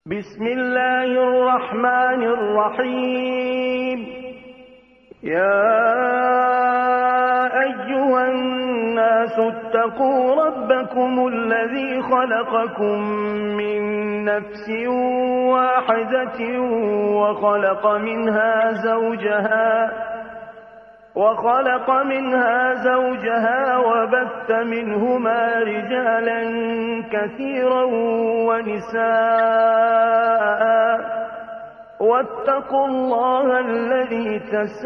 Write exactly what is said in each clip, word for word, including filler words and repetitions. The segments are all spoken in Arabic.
بسم الله الرحمن الرحيم. يا أيها الناس اتقوا ربكم الذي خلقكم من نفس واحدة وخلق منها زوجها وخلق منها زوجها وبث منهما رجالا كثيرا ونساء واتقوا الله الذي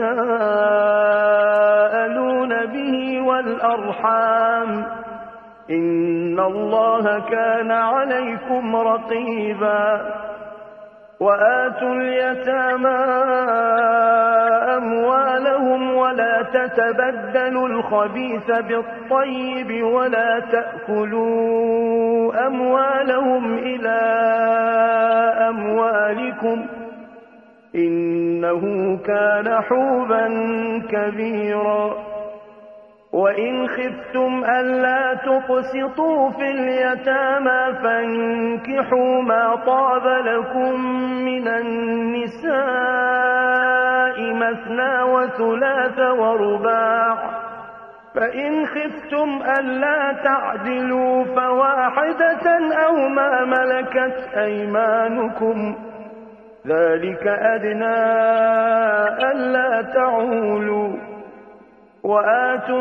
تساءلون به والأرحام إن الله كان عليكم رقيبا. وآتوا اليتامى أموالهم ولا تتبدلوا الخبيث بالطيب ولا تأكلوا أموالهم إلى أموالكم إنه كان حوبا كبيرا. وإن خفتم ألا تقسطوا في اليتامى فانكحوا ما طاب لكم من النساء مثنى وثلاث ورباع، فإن خفتم ألا تعدلوا فواحدة أو ما ملكت أيمانكم ذلك أدنى ألا تعولوا. وآتوا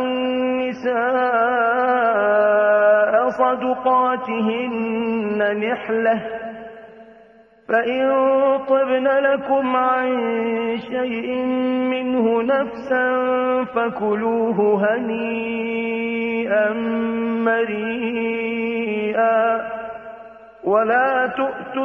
النساء صدقاتهن نحلة، فإن طبن لكم عن شيء منه نفسا فكلوه هنيئا مريئا. ولا تؤتوا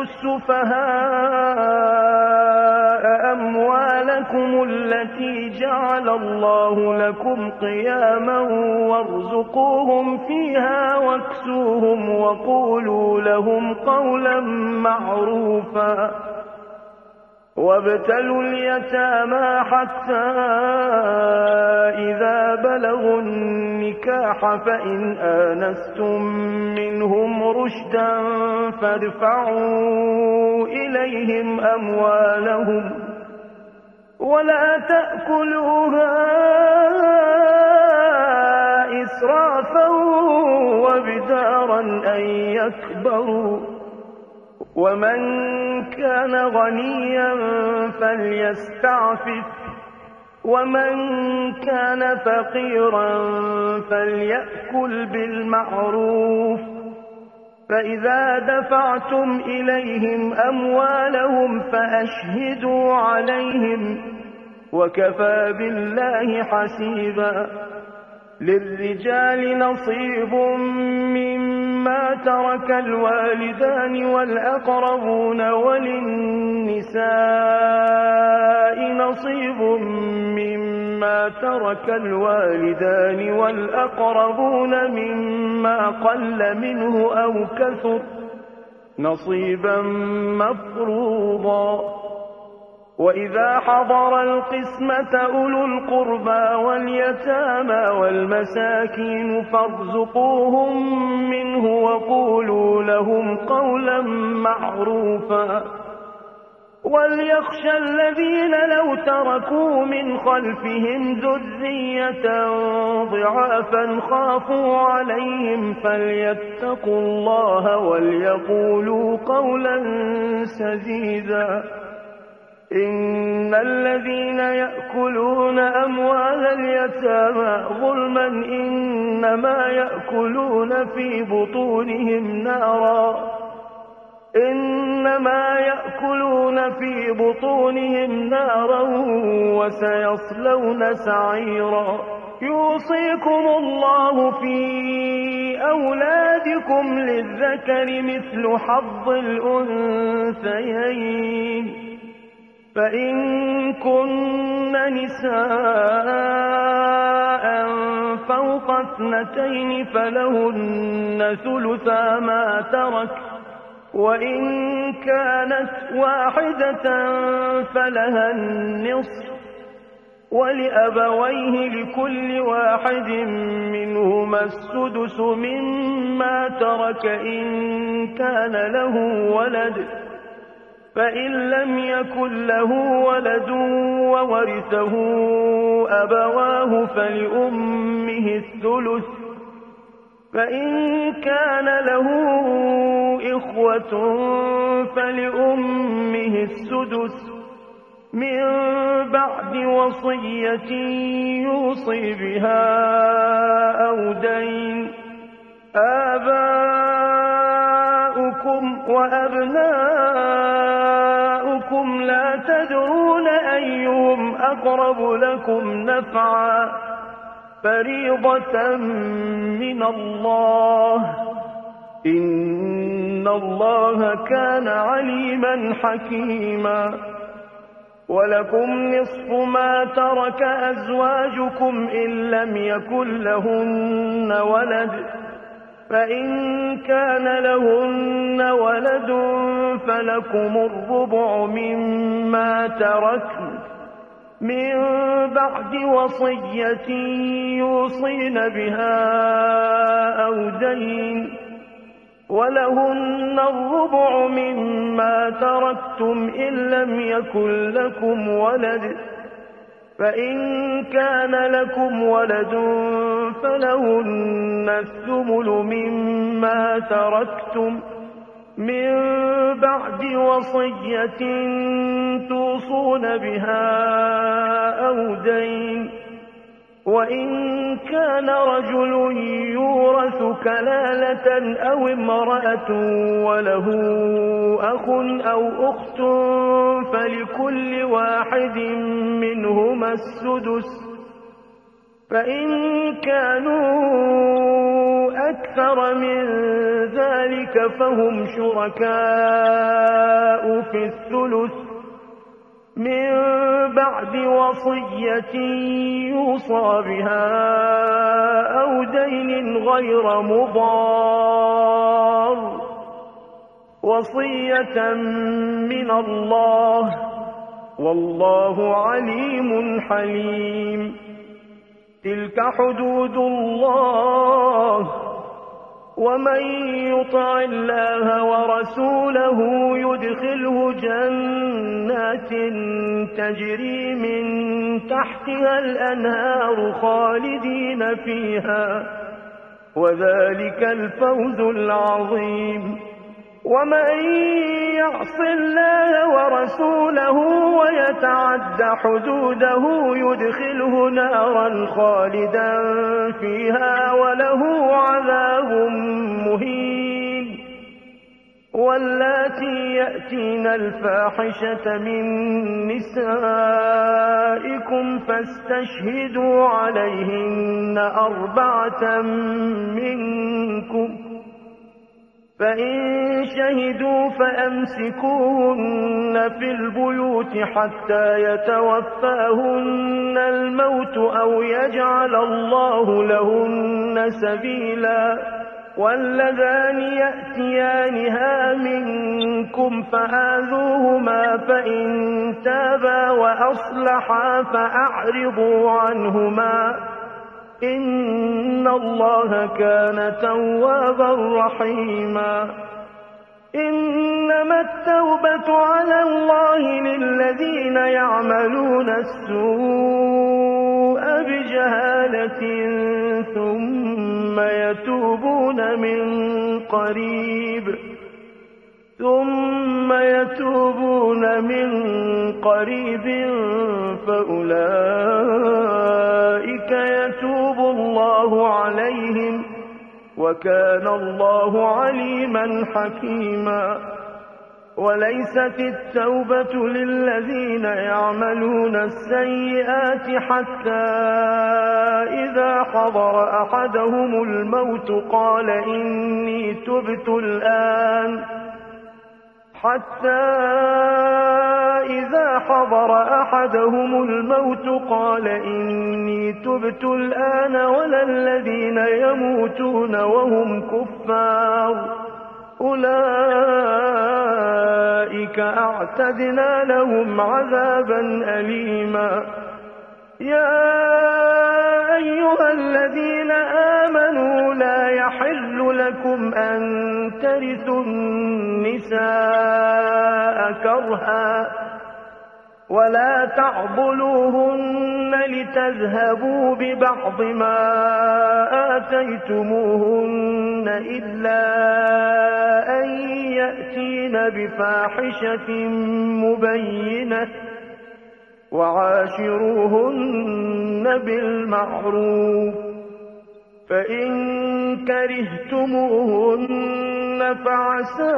السفهاء أموالكم التي جعل الله لكم قياما وارزقوهم فيها واكسوهم وقولوا لهم قولا معروفا. وابتلوا اليتامى حتى إذا بلغوا النكاح فإن آنستم منهم رشدا فادفعوا إليهم أموالهم ولا تأكلوها إسرافا وبدارا أن يكبروا. ومن كان غنيا فليستعفف ومن كان فقيرا فليأكل بالمعروف. فإذا دفعتم إليهم أموالهم فأشهدوا عليهم وكفى بالله حسيبا. للرجال نصيب مما ترك الوالدان والأقربون وللنساء نصيب مما ترك الوالدان والأقربون مما قل منه أو كثر نصيبا مفروضا. وإذا حضر القسمة أولو القربى واليتامى والمساكين فارزقوهم منه وقولوا لهم قولا معروفا. وليخشى الذين لو تركوا من خلفهم ذرية ضعافا خافوا عليهم فليتقوا الله وليقولوا قولا سديدا. إن الذين يأكلون أموال اليتامى ظلما إنما يأكلون في بطونهم نارا إنما يأكلون في بطونهم نارا وسيصلون سعيرا. يوصيكم الله في أولادكم للذكر مثل حظ الأنثيين. فإن كن نساء فوق اثنتين فلهن ثلثا ما ترك وإن كانت واحدة فلها النصف ولأبويه لكل واحد منهما السدس مما ترك إن كان له ولد فإن لم يكن له ولد وورثه أبواه فلأمه الثلث، فإن كان له إخوة فلأمه السدس من بعد وصية يوصي بها أو دين. آباؤكم وأبناؤكم لا تدرون أيهم أقرب لكم نفعا، فريضة من الله، إن الله كان عليما حكيما. ولكم نصف ما ترك أزواجكم إن لم يكن لهن ولد، فإن كان لهن ولد فلكم الربع مما تركن من بعد وصية يوصين بها أو دين. ولهن الربع مما تركتم إن لم يكن لكم ولد، فإن كان لكم ولد فلهن الثمن مما تركتم من بعد وصية توصون بها أو دين. وإن كان رجل يورث كلالة أو امرأة وله أخ أو أخت فلكل واحد منهما السدس، فإن كانوا أكثر من ذلك فهم شركاء في الثلث من بعد وصية يوصى بها أو دين غير مضار، وصية من الله، والله عليم حليم. تلك حدود الله، ومن يطع الله ورسوله يدخله جنات تجري من تحتها الأنهار خالدين فيها، وذلك الفوز العظيم. ومن يعص الله ورسوله ويتعد حدوده يدخله نارا خالدا فيها وله عذاب مهين. واللاتي يأتين الفاحشة من نسائكم فاستشهدوا عليهن أربعة منكم، فإن شهدوا فأمسكوهن في البيوت حتى يتوفاهن الموت أو يجعل الله لهن سبيلا. واللذان يأتيانها منكم فآذوهما، فإن تابا وأصلحا فأعرضوا عنهما، إن الله كان توابا رحيما. إنما التوبة على الله للذين يعملون السوء بجهالة ثم يتوبون من قريب ثم يتوبون من قريب فأولئك يتوب الله عليهم، وكان الله عليما حكيما. وليست التوبة للذين يعملون السيئات حتى إذا حضر أحدهم الموت قال إني تبت الآن حتى إذا حضر أحدهم الموت قال إني تبت الآن ولا الذين يموتون وهم كفار أولئك أعتدنا لهم عذابا أليما. يا أيها الذين آمنوا لا يحل لكم أن ترثوا النساء كرها ولا تعضلوهن لتذهبوا ببعض ما آتيتموهن إلا أن يأتين بفاحشة مبينة وعاشروهن بالمعروف فإن كرهتموهن فعسى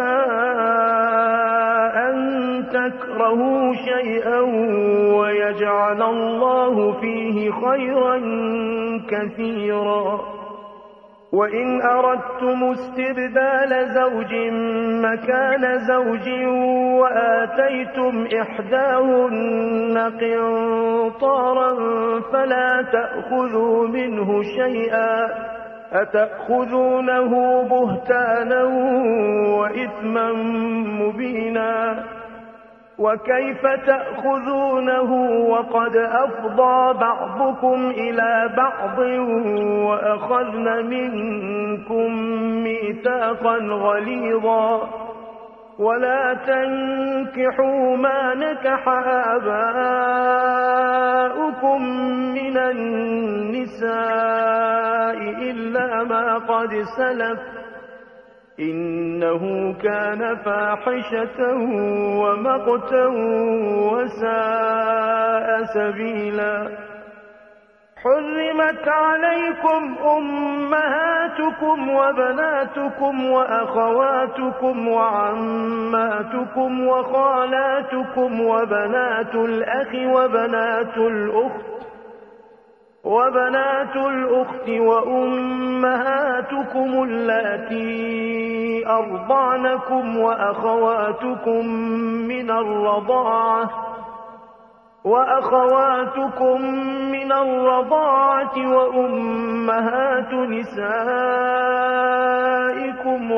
أن تكرهوا شيئا ويجعل الله فيه خيرا كثيرا وإن أردتم استبدال زوج مكان زوج وآتيتم إحداهن قنطارا فلا تأخذوا منه شيئا أتأخذونه بهتانا وإثما مبينا وكيف تأخذونه وقد أفضى بعضكم إلى بعض وأخذن منكم ميثاقا غليظا ولا تنكحوا ما نكح آباؤكم من النساء إلا ما قد سلف إنه كان فاحشة ومقتا وساء سبيلا حرمت عليكم أمهاتكم وبناتكم وأخواتكم وعماتكم وخالاتكم وبنات الأخ وبنات الأخت وبنات الأخت وأمهاتكم اللاتي أرضعنكم وأخواتكم من الرضاعة وأخواتكم من الرضاعة وأمهات نسائكم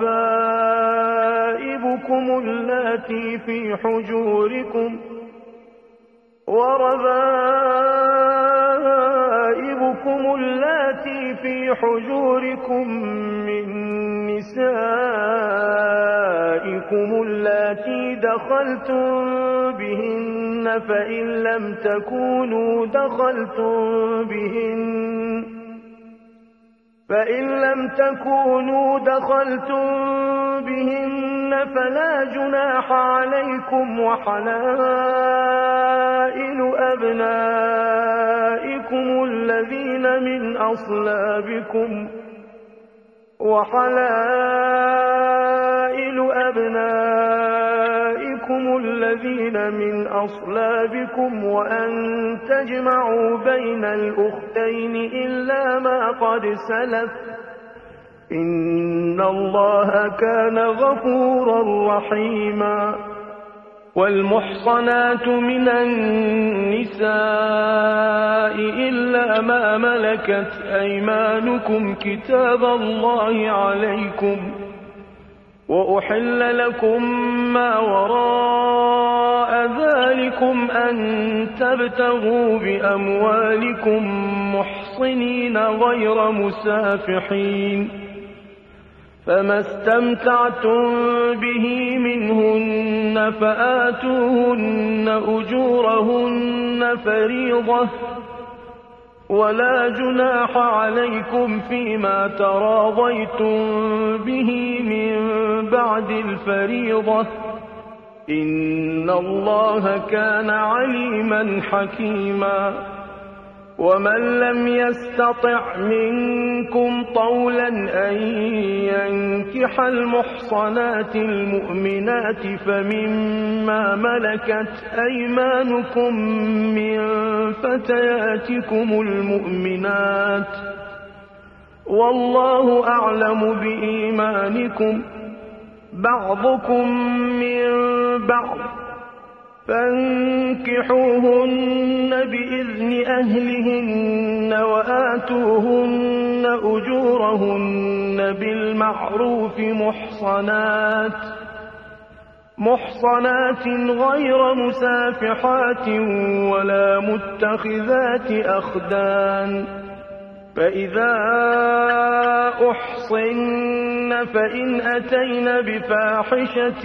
وربائبكم اللاتي في حجوركم وربائبكم اللاتي في حجوركم من نسائكم اللاتي دخلتم بهن فإن لم تكونوا دخلتم بهن فإن لم تكونوا دخلتم بهن فلا جناح عليكم وحلائل أبنائكم الذين من أصلابكم وحلائل أبنائكم الذين من أصلابكم وأن تجمعوا بين الأختين إلا ما قد سلف إن الله كان غفورا رحيما والمحصنات من النساء إلا ما ملكت أيمانكم كتاب الله عليكم وأحل لكم ما وراء ذلكم أن تبتغوا بأموالكم محصنين غير مسافحين فما استمتعتم به منهن فآتوهن أجورهن فريضة ولا جناح عليكم فيما تراضيتم به من بعد الفريضة إن الله كان عليما حكيما ومن لم يستطع منكم طولا أن ينكح المحصنات المؤمنات فمما ملكت أيمانكم من فتياتكم المؤمنات والله أعلم بإيمانكم بعضكم من بعض فانكحوهن بإذن أهلهن وآتوهن أجورهن بالمعروف محصنات محصنات غير مسافحات ولا متخذات أخدان فإذا أحصن فإن أتين بفاحشة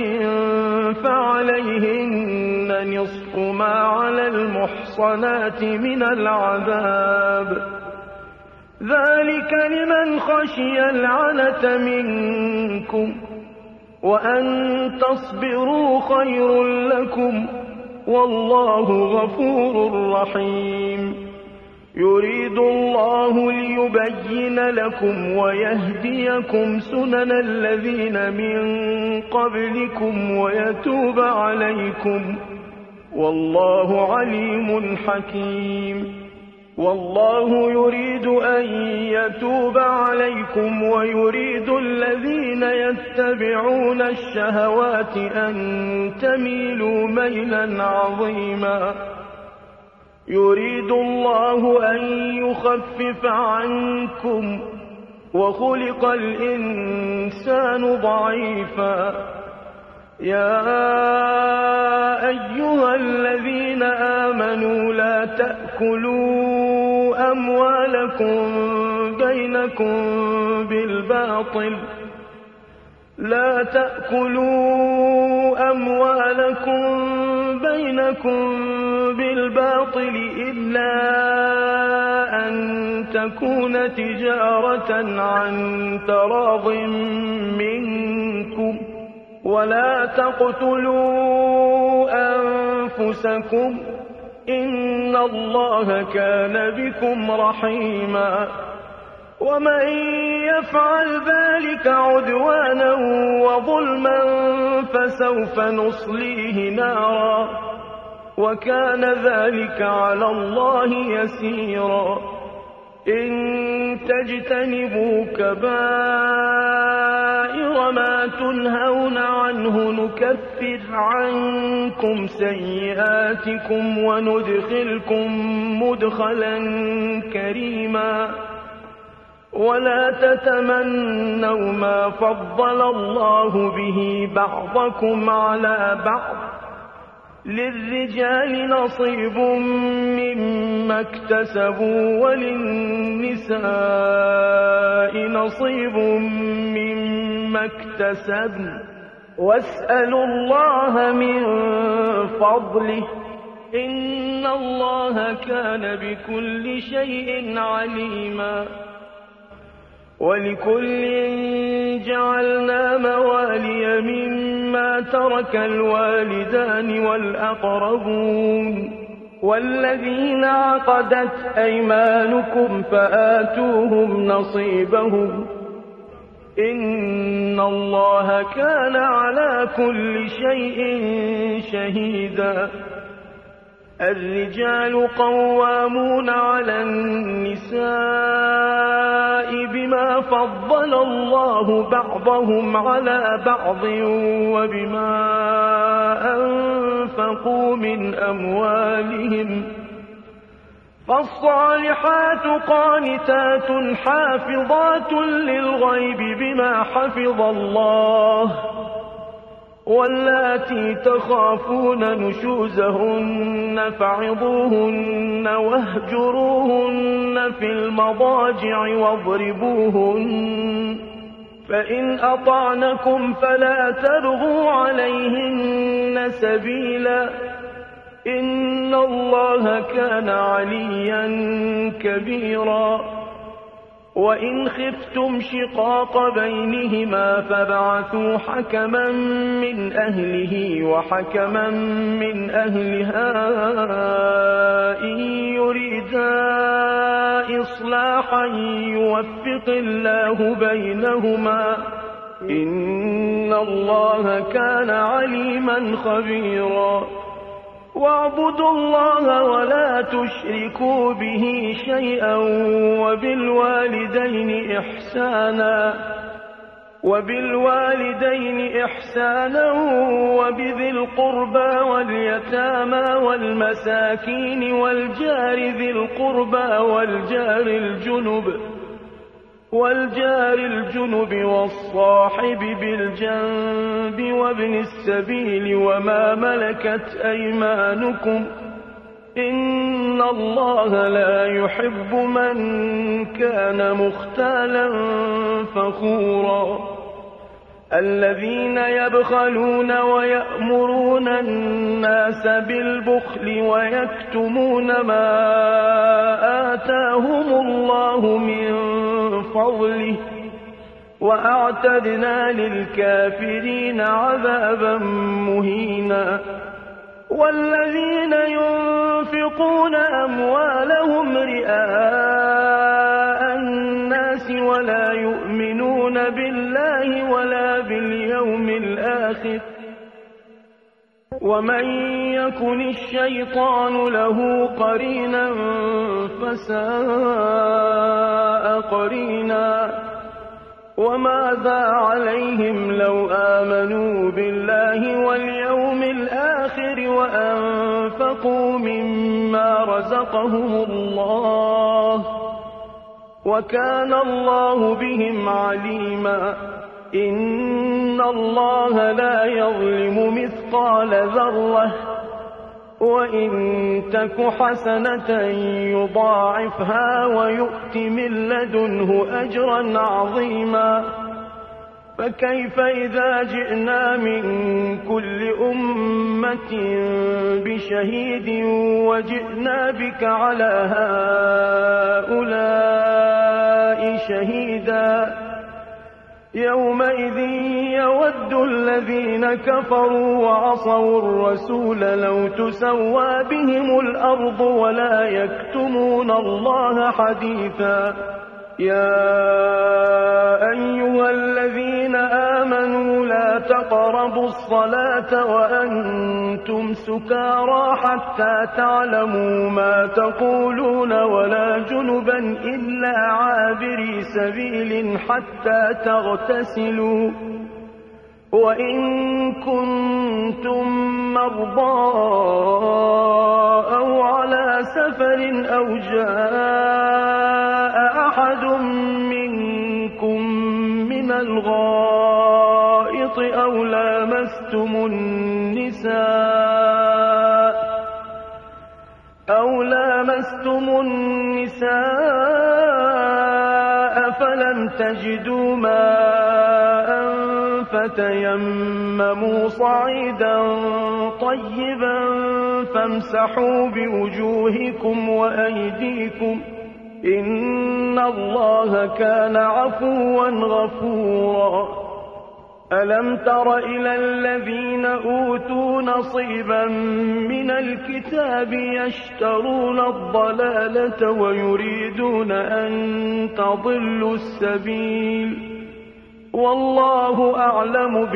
فعليهن نصف ما على المحصنات من العذاب، ذلك لمن خشي العنة منكم، وأن تصبروا خير لكم، والله غفور رحيم. يريد الله ليبين لكم ويهديكم سنن الذين من قبلكم ويتوب عليكم، والله عليم حكيم. والله يريد أن يتوب عليكم ويريد الذين يتبعون الشهوات أن تميلوا ميلا عظيما. يريد الله أن يخفف عنكم، وخلق الإنسان ضعيفا. يا أيها الذين آمنوا لا تأكلوا أموالكم بينكم بالباطل لا تأكلوا أموالكم بينكم بالباطل إلا أن تكون تجارة عن تراض منكم، ولا تقتلوا أنفسكم، إن الله كان بكم رحيما. ومن يفعل ذلك عدوانا وظلما فسوف نصليه نارا، وكان ذلك على الله يسيرا. إن تجتنبوا كبائر ما تنهون عنه نكفر عنكم سيئاتكم وندخلكم مدخلا كريما. ولا تتمنوا ما فضل الله به بعضكم على بعض، للرجال نصيب مما اكتسبوا وللنساء نصيب مما اكتسبن، واسألوا الله من فضله، إن الله كان بكل شيء عليما. ولكل جعلنا موالي مما ترك الوالدان والأقربون والذين عقدت أيمانكم فآتوهم نصيبهم، إن الله كان على كل شيء شهيدا. الرجال قوامون على النساء بما فضل الله بعضهم على بعض وبما أنفقوا من أموالهم، فالصالحات قانتات حافظات للغيب بما حفظ الله، واللاتي تخافون نشوزهن فعظوهن واهجروهن في المضاجع واضربوهن، فإن أطعنكم فلا تبغوا عليهن سبيلا، إن الله كان عليا كبيرا. وإن خفتم شقاق بينهما فابعثوا حكما من أهله وحكما من أهلها إن يريدا إصلاحا يوفق الله بينهما، إن الله كان عليما خبيرا. واعبدوا الله ولا تشركوا به شيئا وبالوالدين إحسانا وبالوالدين إحسانا وبذي القربى واليتامى والمساكين والجار ذي القربى والجار الجنب والجار الجنب والصاحب بالجنب وابن السبيل وما ملكت أيمانكم، إن الله لا يحب من كان مختالا فخورا. الذين يبخلون ويأمرون الناس بالبخل ويكتمون ما آتاهم الله من فضله وأعتدنا للكافرين عذابا مهينا. والذين ينفقون أموالهم رئاء الناس ولا يؤمنون بالله ولا باليوم الآخر ومن يكن الشيطان له قرينا فساء قرينا. وماذا عليهم لو آمنوا بالله واليوم الآخر وأنفقوا مما رزقهم الله وكان الله بهم عليما. إن الله لا يظلم مثقال ذرة وإن تك حسنة يضاعفها ويؤت من لدنه أجرا عظيما. فكيف إذا جئنا من كل أمة بشهيد وجئنا بك على هؤلاء شهيدا. يومئذ يود الذين كفروا وعصوا الرسول لو تسوى بهم الأرض ولا يكتمون الله حديثا. يا أيها الذين آمنوا لا تقربوا الصلاة وأنتم سكارى حتى تعلموا ما تقولون ولا جنبا إلا عابري سبيل حتى تغتسلوا وإن كنتم مرضى أو على سفر أو جاء أحد منكم من الغائط أو لامستم النساء أو لامستم النساء فلم تجدوا ماء فتيمموا صعيدا طيبا فامسحوا بوجوهكم وأيديكم إن الله كان عفوا غفورا. ألم تر إلى الذين أوتوا نصيبا من الكتاب يشترون الضلالة ويريدون أن تضلوا السبيل والله أعلم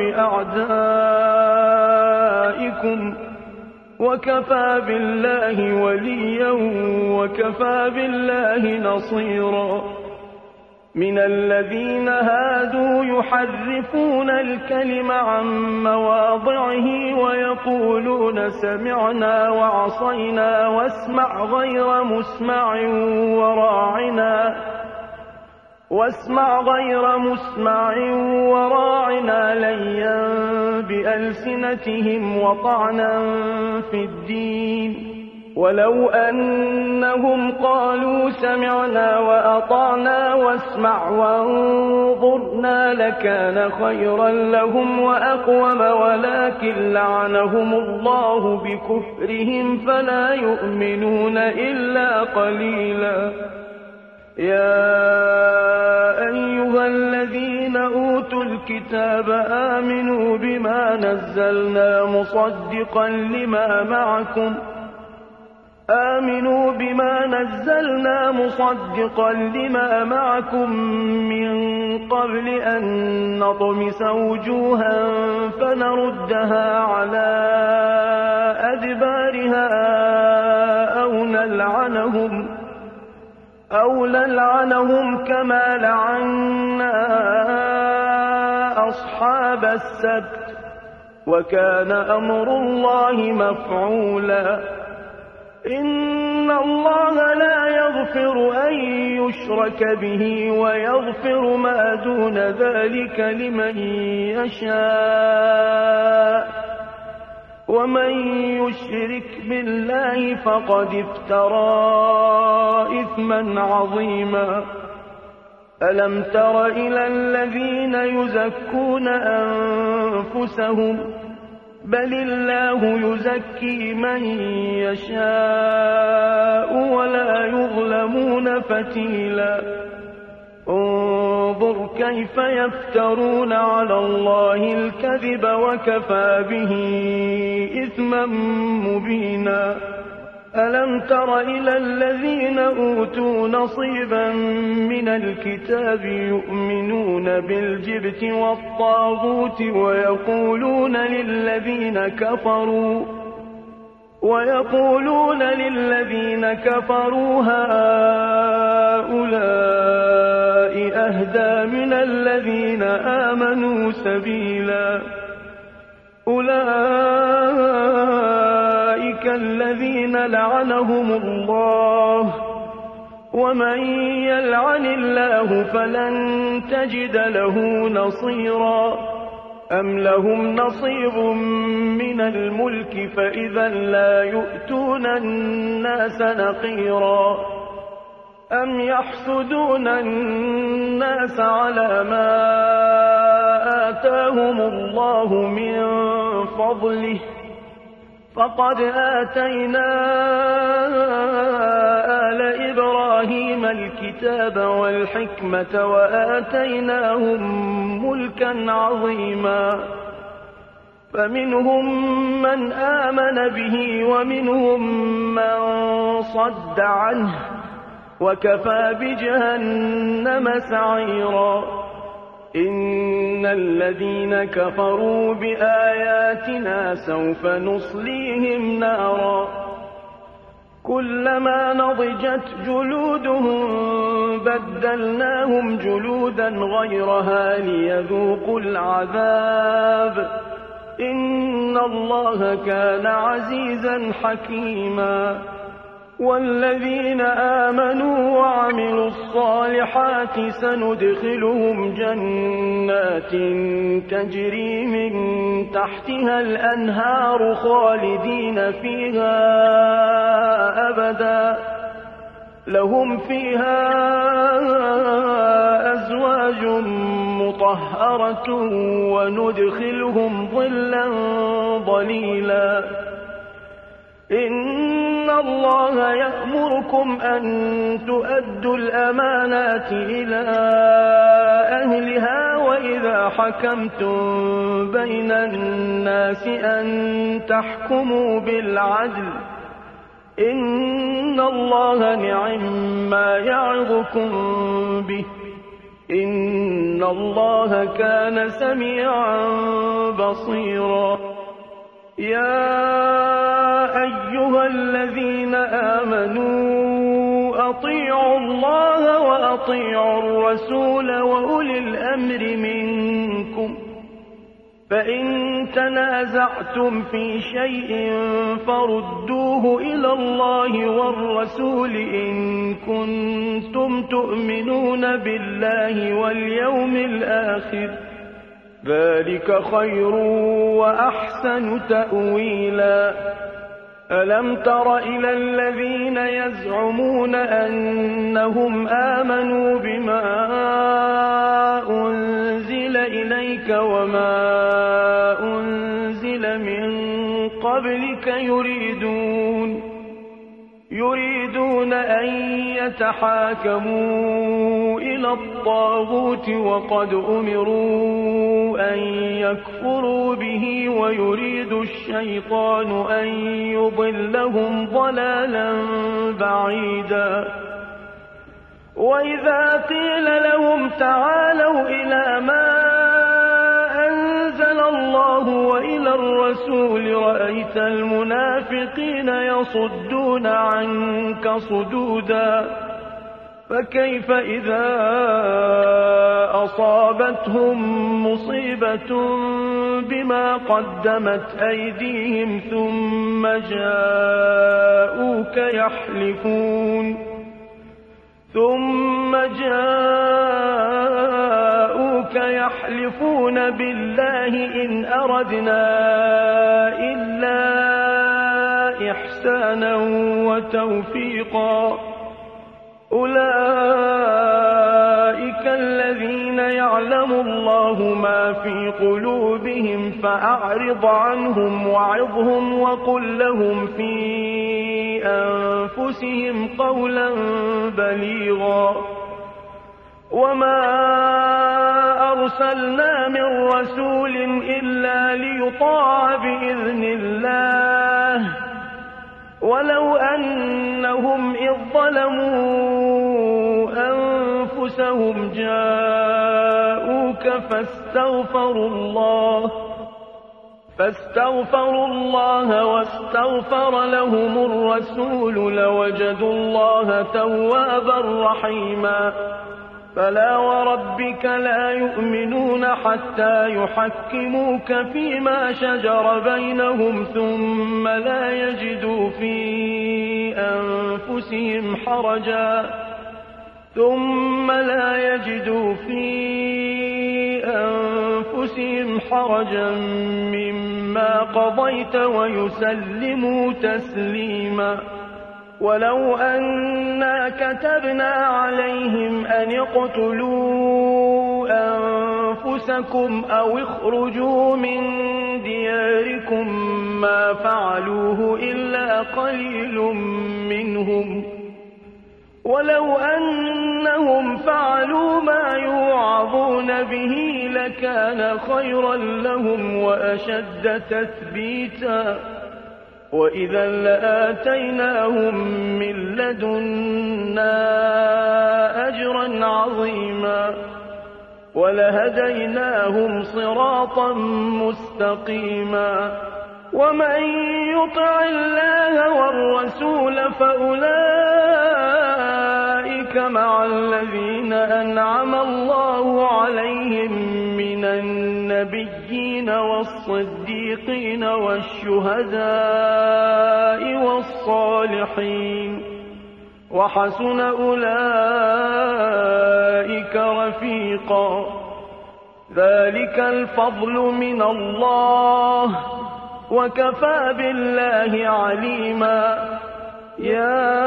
بأعدائكم وكفى بالله وليا وكفى بالله نصيرا. من الذين هادوا يحرفون الكلم عن مواضعه ويقولون سمعنا وعصينا واسمع غير مسمع وراعنا واسمع غير مسمع وراعنا ليا بألسنتهم وطعنا في الدين. ولو أنهم قالوا سمعنا وأطعنا واسمع وانظرنا لكان خيرا لهم وأقوم ولكن لعنهم الله بكفرهم فلا يؤمنون إلا قليلا. يا أيها الذين أوتوا الكتاب آمنوا بما نزلنا مصدقا لما معكم آمنوا بما نزلنا مصدقا لما معكم من قبل أن نطمس وجوها فنردها على أدبارها أو نلعنهم أو نلعنهم كما لعنا أصحاب السبت وكان أمر الله مفعولا. إن الله لا يغفر أن يشرك به ويغفر ما دون ذلك لمن يشاء ومن يشرك بالله فقد افترى إثما عظيما. ألم تر إلى الذين يزكون أنفسهم بل الله يزكي من يشاء ولا يظلمون فتيلا انظر كيف يفترون على الله الكذب وكفى به إثما مبينا ألم تر إلى الذين أوتوا نصيبا من الكتاب يؤمنون بالجبت والطاغوت ويقولون للذين كفروا ويقولون للذين كفروا هؤلاء أهدى من الذين آمنوا سبيلا أولئك الذين لعنهم الله ومن يلعن الله فلن تجد له نصيرا أم لهم نصيب من الملك فإذا لا يؤتون الناس نقيرا أم يحسدون الناس على ما آتاهم الله من فضله فقد آتينا آل إبراهيم الكتاب والحكمة وآتيناهم ملكا عظيما فمنهم من آمن به ومنهم من صد عنه وكفى بجهنم سعيرا إن الذين كفروا بآياتنا سوف نصليهم نارا كلما نضجت جلودهم بدلناهم جلودا غيرها ليذوقوا العذاب إن الله كان عزيزا حكيما والذين آمنوا وعملوا الصالحات سندخلهم جنات تجري من تحتها الأنهار خالدين فيها أبدا لهم فيها أزواج مطهرة وندخلهم ظلا ظليلا إن الله يأمركم أن تؤدوا الأمانات إلى أهلها وإذا حكمتم بين الناس أن تحكموا بالعدل إن الله نعم ما يعظكم به إن الله كان سميعا بصيرا يا أيها الذين آمنوا أطيعوا الله وأطيعوا الرسول وأولي الأمر منكم فإن تنازعتم في شيء فردوه إلى الله والرسول إن كنتم تؤمنون بالله واليوم الآخر ذلك خير وأحسن تأويلا ألم تر إلى الذين يزعمون أنهم آمنوا بما أنزل إليك وما أنزل من قبلك يريدون يريدون أن يتحاكموا إلى الطاغوت وقد أمروا أن يكفروا به ويريد الشيطان أن يضلهم ضلالا بعيدا وإذا قيل لهم تعالوا إلى ما أنزل الله وإلى الرسول رأيت المنافقين يصدون عنك صدودا فكيف إذا أصابتهم مصيبة بما قدمت أيديهم ثم جاءوك يحلفون ثم جاءوك يحلفون بالله إن أردنا إلا إحسانا وتوفيقا أولئك يعلم الله ما في قلوبهم فأعرض عنهم وعظهم وقل لهم في أنفسهم قولا بليغا وما أرسلنا من رسول إلا ليطاع بإذن الله ولو أنهم إذ ظلموا أنفسهم جاءوك فاستغفروا الله فاستغفروا الله واستغفر لهم الرسول لوجدوا الله توابا رحيما فلا وربك لا يؤمنون حتى يحكموك فيما شجر بينهم ثم لا يجدوا في أنفسهم حرجا ثم لا يجدوا في أنفسهم حرجا مما قضيت ويسلموا تسليما ولو أنا كتبنا عليهم أن اقتلوا أنفسكم أو اخرجوا من دياركم ما فعلوه إلا قليل منهم ولو أنهم فعلوا ما يوعظون به لكان خيرا لهم وأشد تثبيتا وإذا لآتيناهم من لدنا أجرا عظيما ولهديناهم صراطا مستقيما ومن يطع الله والرسول فأولئك مع الذين أنعم الله عليهم من النبيين والصديقين والشهداء والصالحين وحسن أولئك رفيقا ذلك الفضل من الله وكفى بالله عليما يا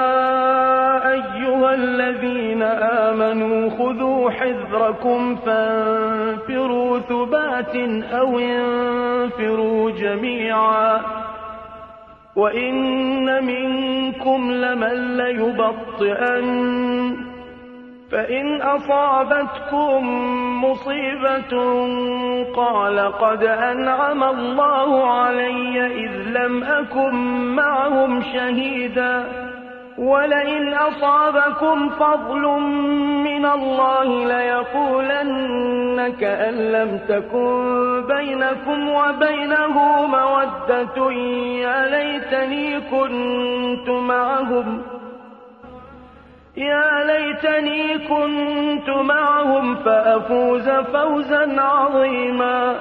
أيها الذين آمنوا خذوا حذركم فانفروا ثبات أو انفروا جميعا وإن منكم لمن ليبطئن فإن أصابتكم مصيبة قال قد أنعم الله علي إذ لم أكن معهم شهيدا ولئن أصابكم فضل من الله ليقولن كأن لم تكن بينكم وبينه مودة يا ليتني كنت معهم يا ليتني كنت معهم فأفوز فوزا عظيما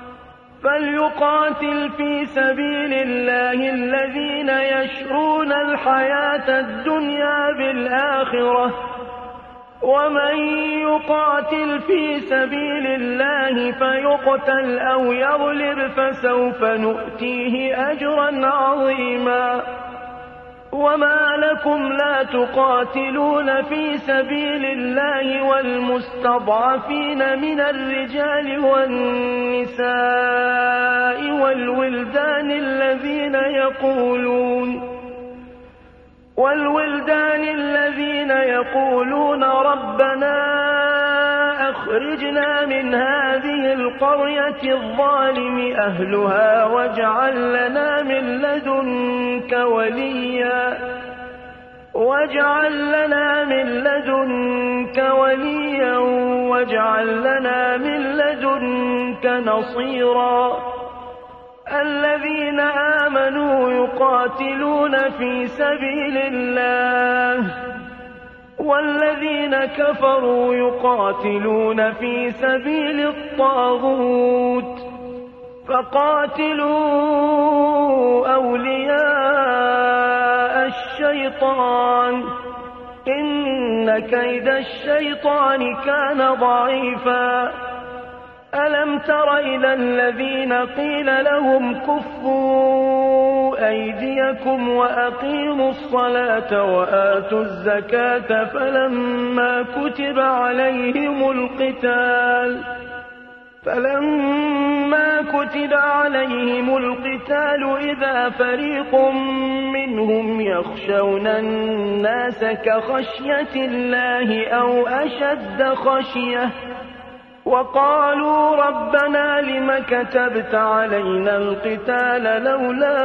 فليقاتل في سبيل الله الذين يشرون الحياة الدنيا بالآخرة ومن يقاتل في سبيل الله فيقتل أو يغلب فسوف نؤتيه أجرا عظيما وما لكم لا تقاتلون في سبيل الله والمستضعفين من الرجال والنساء والولدان الذين يقولون والولدان الذين يقولون ربنا أخرجنا من هذه القرية الظالم أهلها واجعل لنا من لدنك وليا واجعل لنا من لدنك وليا واجعل لنا من لدنك نصيرا الذين آمنوا يقاتلون في سبيل الله والذين كفروا يقاتلون في سبيل الطاغوت فقاتلوا أولياء الشيطان إن كيد الشيطان كان ضعيفا ألم تر إلى الذين قيل لهم كفوا خذوا أيديكم وأقيموا الصلاة وآتوا الزكاة فلما كتب عليهم القتال فلما كتب عليهم القتال إذا فريق منهم يخشون الناس كخشية الله أو أشد خشية وقالوا ربنا لم كتبت علينا القتال لولا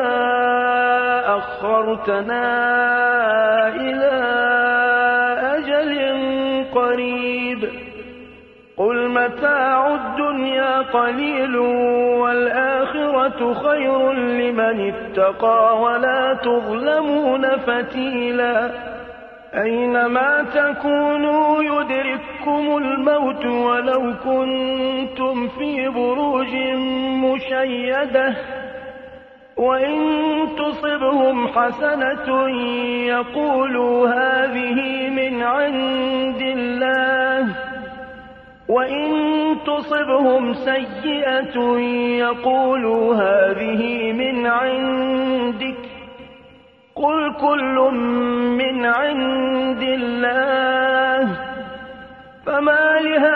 أخرتنا إلى أجل قريب قل متاع الدنيا قليل والآخرة خير لمن اتقى ولا تظلمون فتيلا أينما تكونوا يدرككم الموت ولو كنتم في بروج مشيدة وإن تصبهم حسنة يقولوا هذه من عند الله وإن تصبهم سيئة يقولوا هذه من عندك قل كل من عند الله فما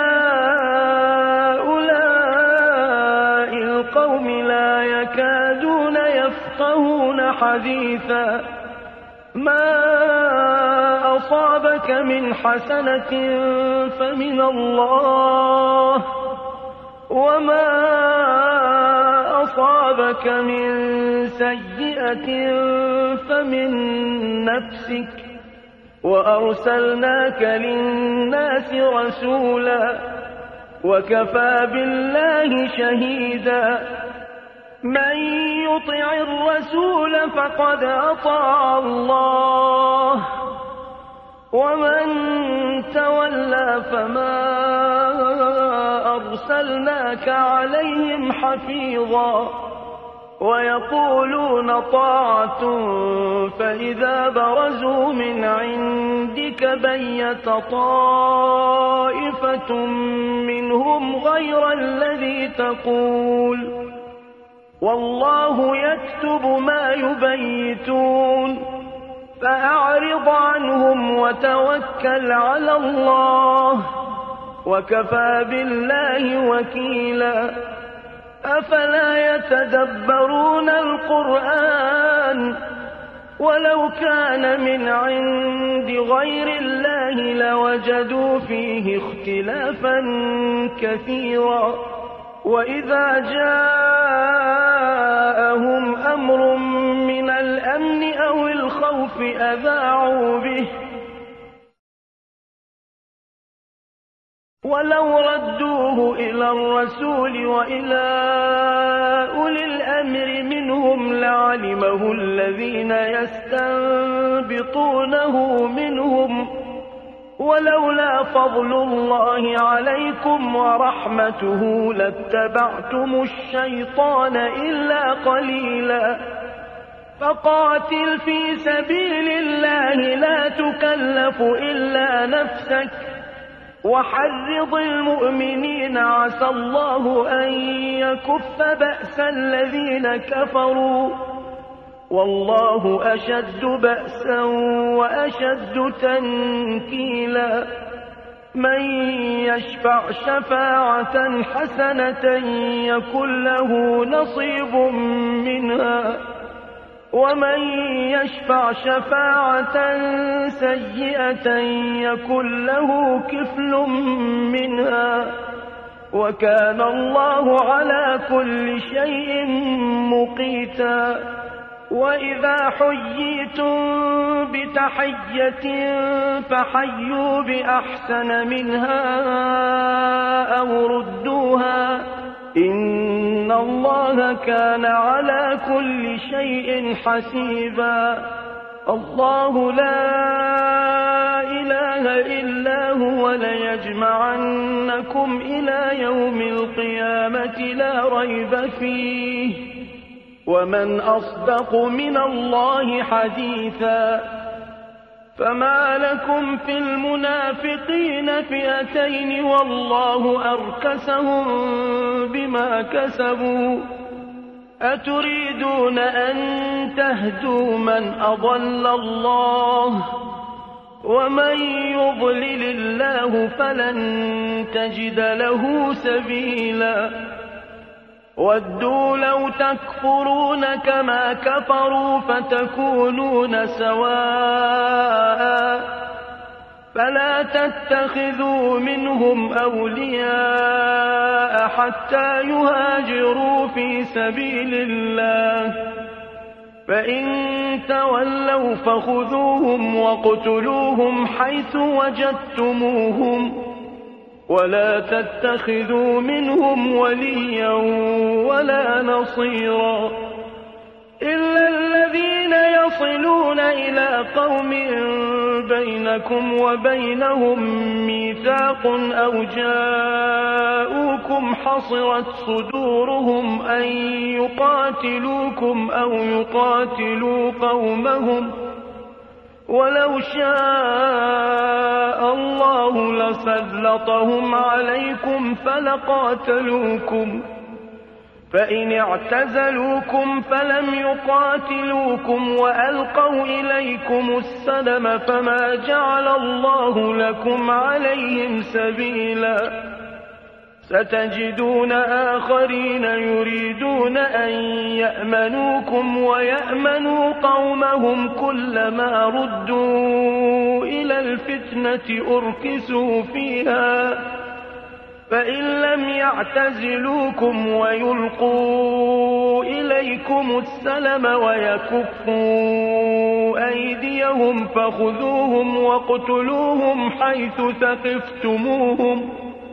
لهؤلاء القوم لا يكادون يفقهون حديثا ما أصابك من حسنة فمن الله وما أصابك من سيئة فمن نفسك وأرسلناك للناس رسولا وكفى بالله شهيدا من يطع الرسول فقد أطاع الله ومن تولى فما أرسلناك عليهم حفيظا ويقولون طاعة فإذا برزوا من عندك بيت طائفة منهم غير الذي تقول والله يكتب ما يبيتون فأعرض عنهم وتوكل على الله وكفى بالله وكيلا أفلا يتدبرون القرآن ولو كان من عند غير الله لوجدوا فيه اختلافا كثيرا وإذا جاءهم أمر من الأمن أو الخوف أذاعوا به ولو ردوه إلى الرسول وإلى أولي الأمر منهم لعلمه الذين يستنبطونه منهم ولولا فضل الله عليكم ورحمته لاتبعتم الشيطان إلا قليلا فقاتل في سبيل الله لا تكلف إلا نفسك وحرض المؤمنين عسى الله أن يكف بأس الذين كفروا والله أشد بأسا وأشد تنكيلا من يشفع شفاعة حسنة يكن له نصيب منها ومن يشفع شفاعة سيئة يكن له كفل منها وكان الله على كل شيء مقيتا وإذا حييتم بتحية فحيوا بأحسن منها أو ردوها إن الله كان على كل شيء حسيبا الله لا إله إلا هو ليجمعنكم إلى يوم القيامة لا ريب فيه ومن أصدق من الله حديثا فما لكم في المنافقين فئتين والله أركسهم بما كسبوا أتريدون أن تهدوا من أضل الله ومن يضلل الله فلن تجد له سبيلا ودوا لو تكفرون كما كفروا فتكونون سواء فلا تتخذوا منهم أولياء حتى يهاجروا في سبيل الله فإن تولوا فخذوهم واقتلوهم حيث وجدتموهم ولا تتخذوا منهم وليا ولا نصيرا إلا الذين يصلون إلى قوم بينكم وبينهم ميثاق أو جاءوكم حصرت صدورهم أن يقاتلوكم أو يقاتلوا قومهم ولو شاء الله لسلطهم عليكم فلقاتلوكم فإن اعتزلوكم فلم يقاتلوكم وألقوا إليكم السلم فما جعل الله لكم عليهم سبيلا ستجدون آخرين يريدون أن يأمنوكم ويأمنوا قومهم كلما ردوا إلى الفتنة أركسوا فيها فإن لم يعتزلوكم ويلقوا إليكم السلم ويكفوا أيديهم فخذوهم واقتلوهم حيث ثقفتموهم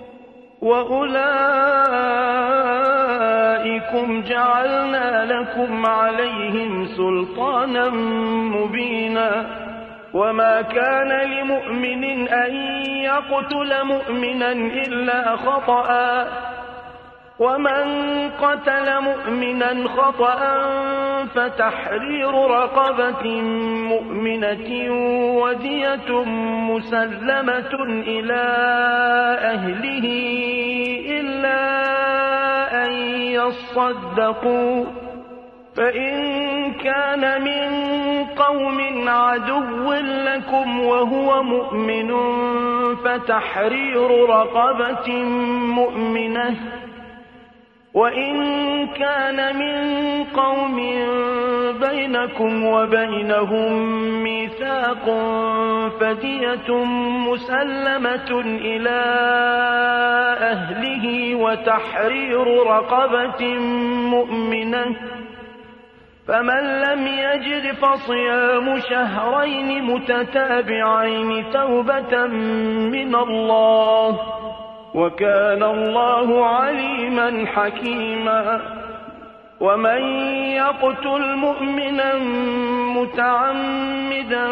وأولئكم جعلنا لكم عليهم سلطانا مبينا وما كان لمؤمن أن يقتل مؤمنا إلا خطأ ومن قتل مؤمنا خطأ فتحرير رقبة مؤمنة ودية مسلمة إلى أهله إلا أن يصدقوا فإن كان من قوم عدو لكم وهو مؤمن فتحرير رقبة مؤمنة وإن كان من قوم بينكم وبينهم ميثاق فدية مسلمة إلى أهله وتحرير رقبة مؤمنة فمن لم يجد فصيام شهرين متتابعين توبة من الله وكان الله عليما حكيما ومن يقتل مؤمنا متعمدا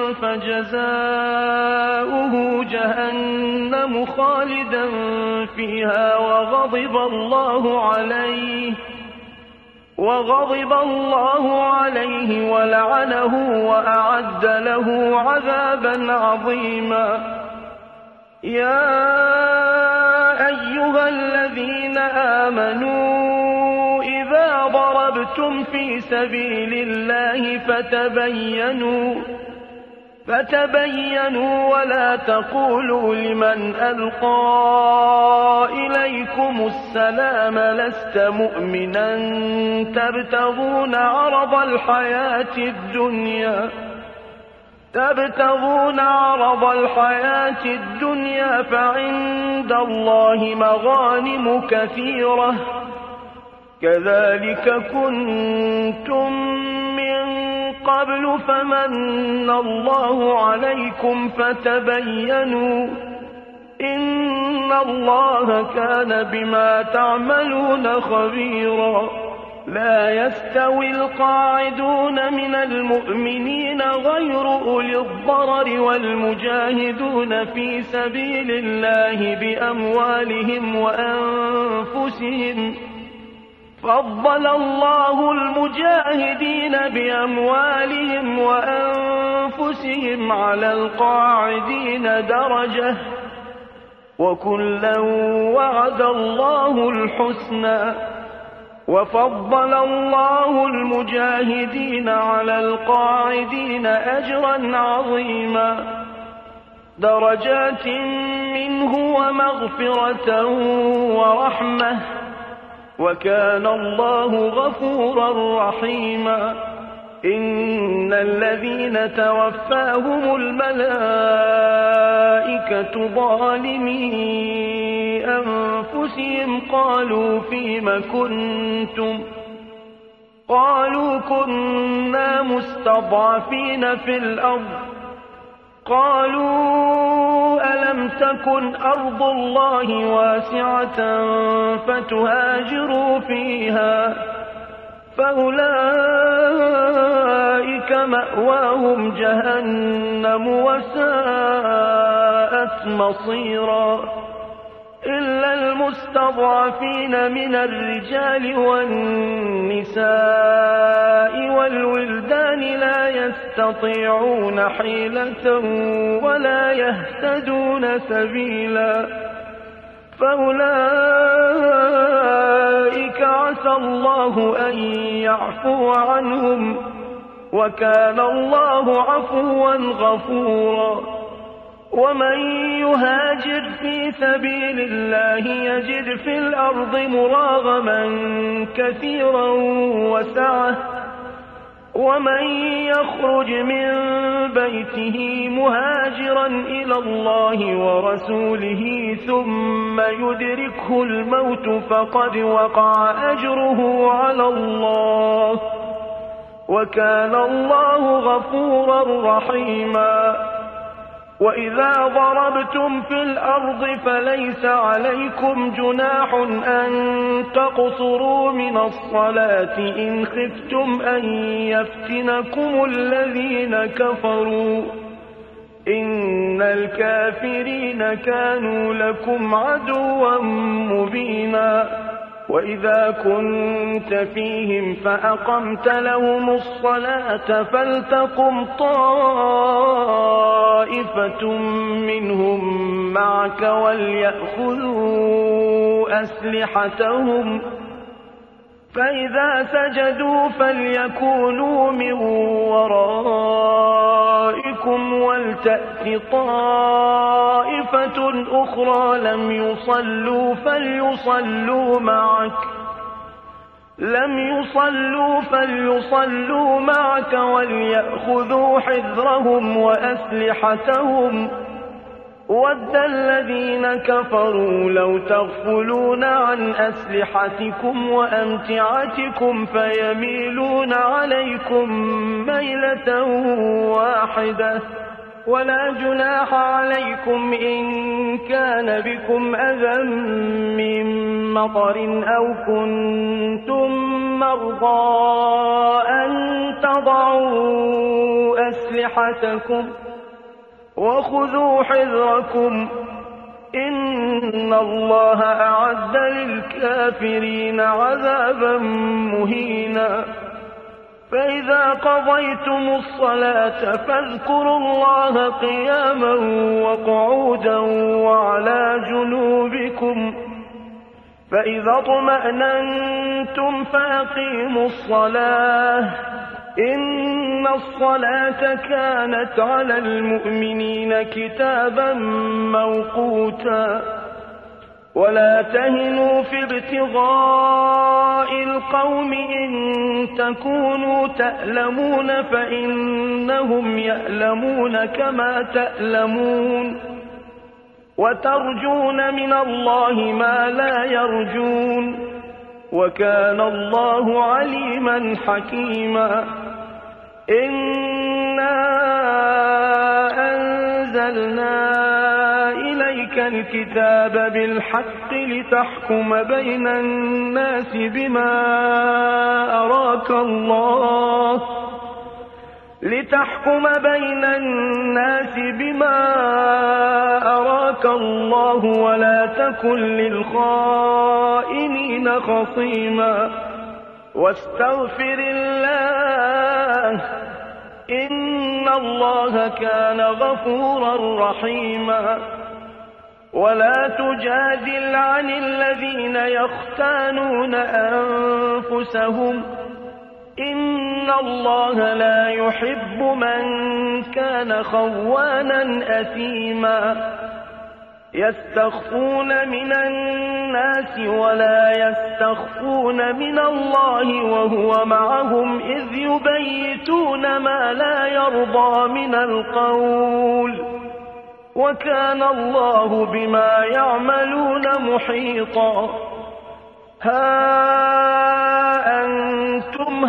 فجزاؤه جهنم خالدا فيها وغضب الله عليه وغضب الله عليه ولعنه وأعد له عذابا عظيما يا أيها الذين آمنوا إذا ضربتم في سبيل الله فتبينوا فتبينوا ولا تقولوا لمن ألقى إليكم السلام لست مؤمنا تبتغون عرض الحياة الدنيا تبتغون عرض الحياة الدنيا فعند الله مغانم كثيرة كذلك كنتم من قبل فمن الله عليكم فتبينوا إن الله كان بما تعملون خبيرا لا يستوي القاعدون من المؤمنين غير أولي الضرر والمجاهدون في سبيل الله بأموالهم وأنفسهم فضل الله المجاهدين بأموالهم وأنفسهم على القاعدين درجة وكلا وعد الله الحسنى وفضل الله المجاهدين على القاعدين أجرا عظيما درجات منه ومغفرة ورحمة وكان الله غفورا رحيما إن الذين توفاهم الملائكة ظالمي أنفسهم قالوا فيم كنتم قالوا كنا مستضعفين في الأرض قالوا ألم تكن أرض الله واسعة فتهاجروا فيها فأولئك مأواهم جهنم وساءت مصيرا إلا المستضعفين من الرجال والنساء والولدان لا يستطيعون حيلة ولا يهتدون سبيلا فأولئك عسى الله أن يعفو عنهم وكان الله عفوا غفورا ومن يهاجر في سبيل الله يجد في الأرض مراغما كثيرا وسعة ومن يخرج من بيته مهاجرا إلى الله ورسوله ثم يدركه الموت فقد وقع أجره على الله وكان الله غفورا رحيما وإذا ضربتم في الأرض فليس عليكم جناح أن تقصروا من الصلاة إن خفتم أن يفتنكم الذين كفروا إن الكافرين كانوا لكم عدوا مبينا وإذا كنت فيهم فأقمت لهم الصلاة فلتقم طائفة منهم معك وليأخذوا أسلحتهم فإذا سجدوا فليكونوا من ورائكم ولتأت طائفة أخرى لم يصلوا فليصلوا معك لم يصلوا فليصلوا معك وليأخذوا حذرهم وأسلحتهم ود الذين كفروا لو تغفلون عن أسلحتكم وأمتعتكم فيميلون عليكم ميلة واحدة ولا جناح عليكم إن كان بكم أذى من مطر أو كنتم مرضى أن تضعوا أسلحتكم وخذوا حذركم إن الله أعد للكافرين عذابا مهينا فإذا قضيتم الصلاة فاذكروا الله قياما وقعودا وعلى جنوبكم فإذا اطمأننتم فأقيموا الصلاة إن الصلاة كانت على المؤمنين كتابا موقوتا ولا تهنوا في ابتغاء القوم إن تكونوا تألمون فإنهم يألمون كما تألمون وترجون من الله ما لا يرجون وكان الله عليما حكيما إنا أنزلنا إليك الكتاب بالحق لتحكم بين الناس بما أراك الله لتحكم بين الناس بما أراك الله ولا تكن للخائنين خصيما واستغفر الله إن الله كان غفورا رحيما ولا تجادل عن الذين يختانون أنفسهم إن الله لا يحب من كان خوانا أثيما يستخفون من الناس ولا يستخفون من الله وهو معهم إذ يبيتون ما لا يرضى من القول وكان الله بما يعملون محيطا ها أنتم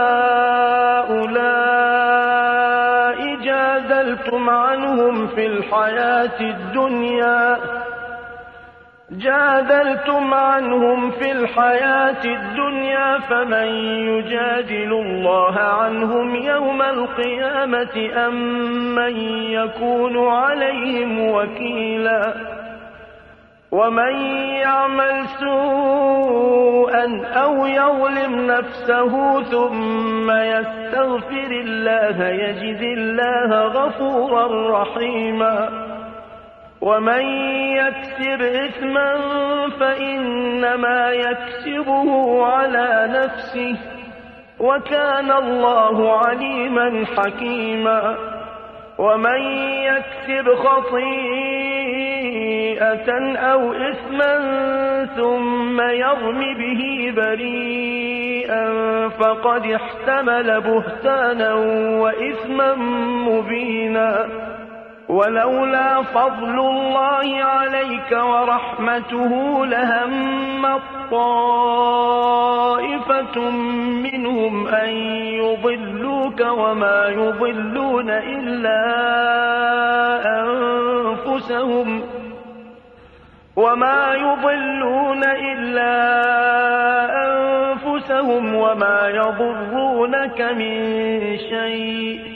هؤلاء جادلتم عنهم في الحياة الدنيا جادلتم عنهم في الحياة الدنيا فمن يجادل الله عنهم يوم القيامة أم من يكون عليهم وكيلا ومن يعمل سوءا أو يظلم نفسه ثم يستغفر الله يجد الله غفورا رحيما ومن يكسب إثما فإنما يكسبه على نفسه وكان الله عليما حكيما ومن يكسب خطيئة أو إثما ثم يرم به بريئا فقد احتمل بهتانا وإثما مبينا ولولا فضل الله عليك ورحمته لهم طائفة منهم أن يضلوك وما يضلون إلا أنفسهم وما يضلون إلا أنفسهم وما يضرونك من شيء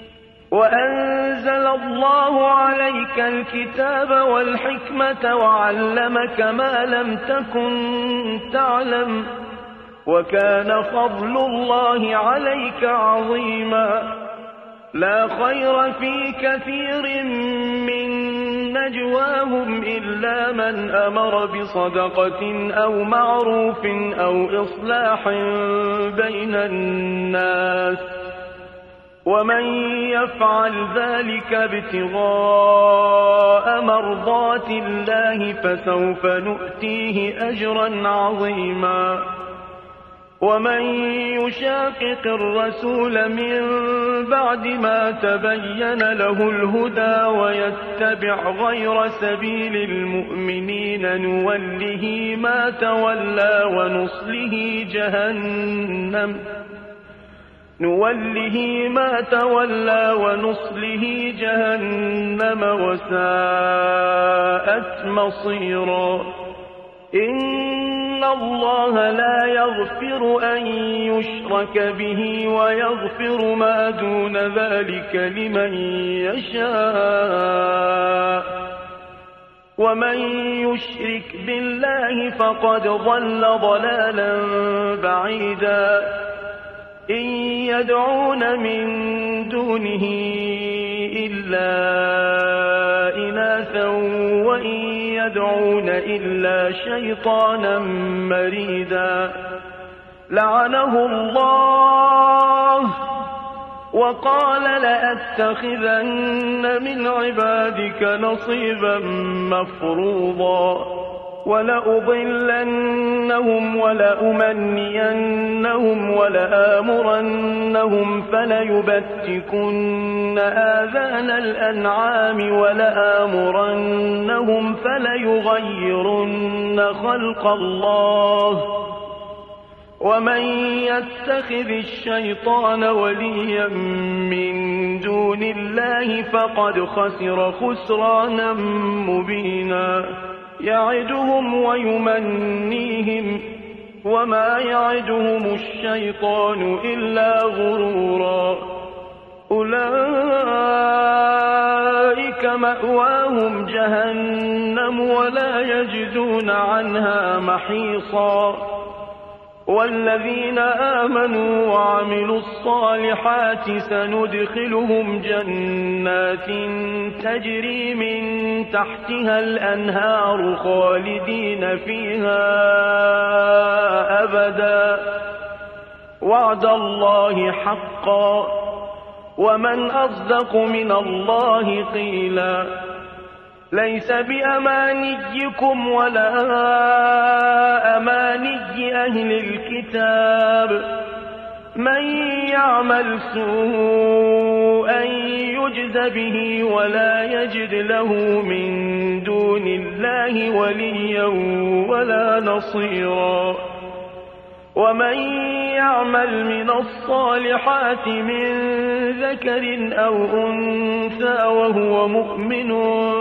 وأنزل الله عليك الكتاب والحكمة وعلمك ما لم تكن تعلم وكان فضل الله عليك عظيما لا خير في كثير من نجواهم إلا من أمر بصدقة أو معروف أو إصلاح بين الناس ومن يفعل ذلك ابتغاء مرضات الله فسوف نؤتيه أجرا عظيما ومن يشاقق الرسول من بعد ما تبين له الهدى ويتبع غير سبيل المؤمنين نوله ما تولى ونصله جهنم نوله ما تولى ونصله جهنم وساءت مصيرا إن الله لا يغفر أن يشرك به ويغفر ما دون ذلك لمن يشاء ومن يشرك بالله فقد ضل ضلالا بعيدا إن يدعون من دونه إلا إناثا وإن يدعون إلا شيطانا مريدا لعنه الله وقال لأتخذن من عبادك نصيبا مفروضا ولأضلنهم ولأمنينهم ولآمرنهم فليبتكن آذان الأنعام ولآمرنهم فليغيرن خلق الله ومن يتخذ الشيطان وليا من دون الله فقد خسر خسرانا مبينا يعدهم ويمنيهم وما يعدهم الشيطان إلا غرورا أولئك مأواهم جهنم ولا يجدون عنها محيصا والذين آمنوا وعملوا الصالحات سندخلهم جنات تجري من تحتها الأنهار خالدين فيها أبدا وعد الله حقا ومن أصدق من الله قيلا ليس بأمانيكم ولا أماني أهل الكتاب من يعمل سوءا يجز به ولا يجد له من دون الله وليا ولا نصيرا ومن يعمل من الصالحات من ذكر أو أنثى وهو مؤمن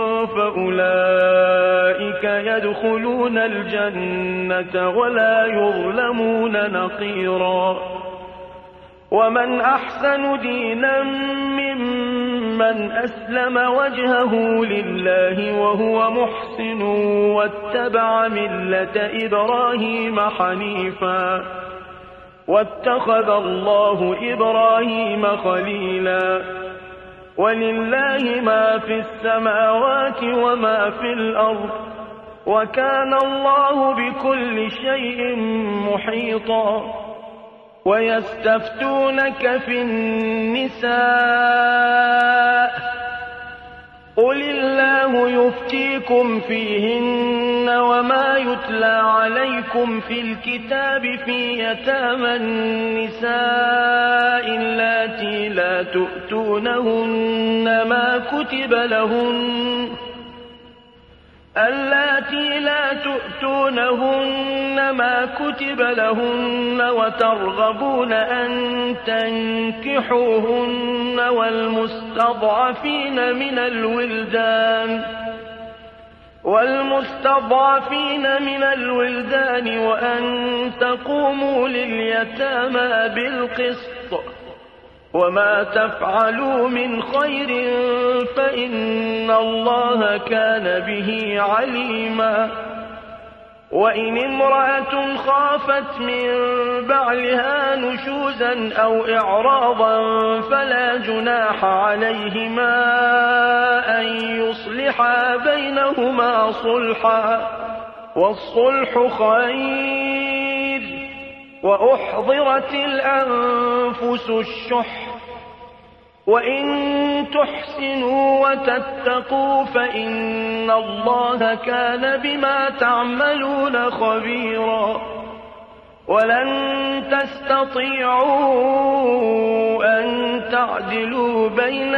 فأولئك يدخلون الجنة ولا يظلمون نقيرا ومن أحسن دينا ممن أسلم وجهه لله وهو محسن واتبع ملة إبراهيم حنيفا واتخذ الله إبراهيم خليلا ولله ما في السماوات وما في الأرض وكان الله بكل شيء محيطا ويستفتونك في النساء قل الله يفتيكم فيهن وما يتلى عليكم في الكتاب في يتامى النساء اللاتي لا تؤتونهن ما كتب لهن اللاتي لا تؤتونهن ما كتب لهن وترغبون أن تنكحوهن والمستضعفين من الولدان والمستضعفين من الولدان وأن تقوموا لليتامى بالقسط وما تفعلوا من خير فإن الله كان به عليما وإن امرأة خافت من بعلها نشوزا أو إعراضا فلا جناح عليهما أن يصلحا بينهما صلحا والصلح خير وأحضرت الأنفس الشح وإن تحسنوا وتتقوا فإن الله كان بما تعملون خبيرا ولن تستطيعوا أن تعدلوا بين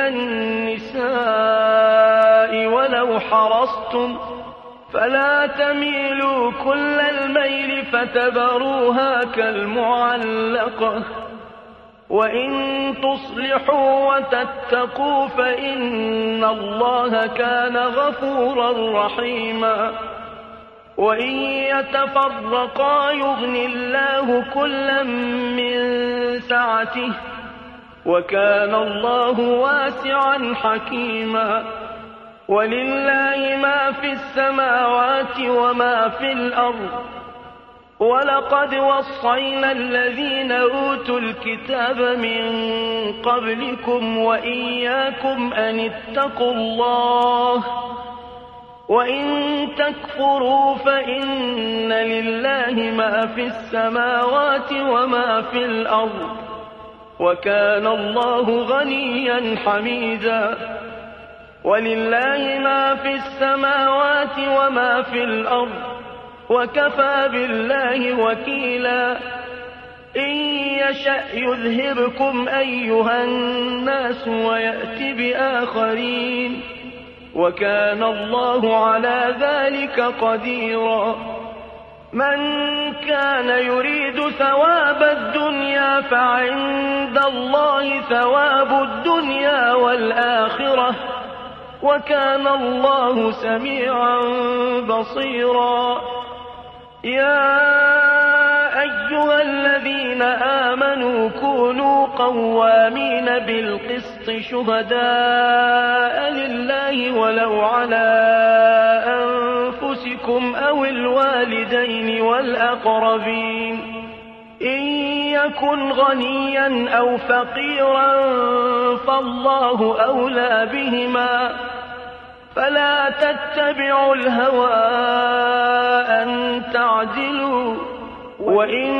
النساء ولو حرصتم فلا تميلوا كل الميل فتذروها كالمعلقة وإن تصلحوا وتتقوا فإن الله كان غفورا رحيما وإن يتفرقا يغن الله كلا من سعته وكان الله واسعا حكيما ولله ما في السماوات وما في الأرض ولقد وصينا الذين أوتوا الكتاب من قبلكم وإياكم أن اتقوا الله وإن تكفروا فإن لله ما في السماوات وما في الأرض وكان الله غنيا حميدا ولله ما في السماوات وما في الأرض وكفى بالله وكيلا إن يشأ يذهبكم أيها الناس ويأت بآخرين وكان الله على ذلك قديرا من كان يريد ثواب الدنيا فعند الله ثواب الدنيا والآخرة وكان الله سميعا بصيرا يا أيها الذين آمنوا كونوا قوامين بالقسط شهداء لله ولو على أنفسكم أو الوالدين والأقربين يكن غنيا أو فقيرا فالله أولى بهما، فلا تتبعوا الهوى أن تعدلوا، وإن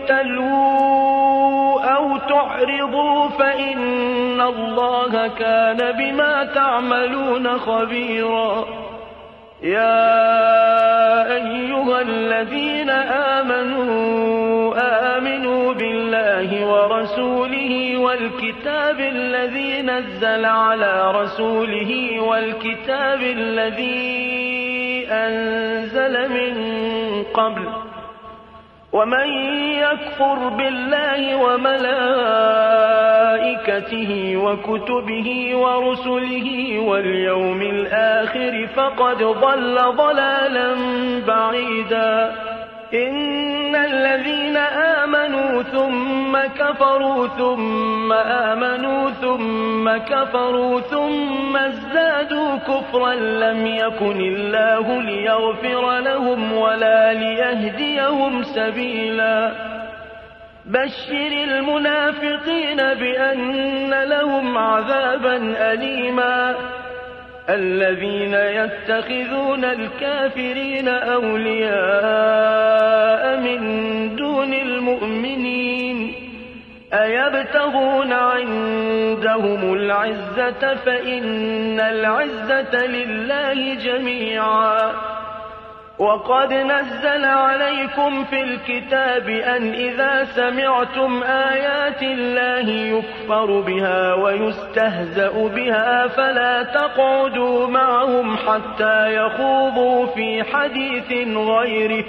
تلووا أو تعرضوا فإن الله كان بما تعملون خبيرا. يا أيها الذين آمنوا آمنوا بالله ورسوله والكتاب الذي نزل على رسوله والكتاب الذي أنزل من قبل، ومن يكفر بالله وملائكته وكتبه ورسله واليوم الآخر فقد ضل ضلالا بعيدا. إن الذين آمنوا ثم كفروا ثم آمنوا ثم كفروا ثم ازدادوا كفرا لم يكن الله ليغفر لهم ولا ليهديهم سبيلا. بشر المنافقين بأن لهم عذابا أليما. الذين يتخذون الكافرين أولياء من دون المؤمنين أيبتغون عندهم العزة فإن العزة لله جميعا. وقد نزل عليكم في الكتاب أن إذا سمعتم آيات الله يكفر بها ويستهزأ بها فلا تقعدوا معهم حتى يخوضوا في حديث غيره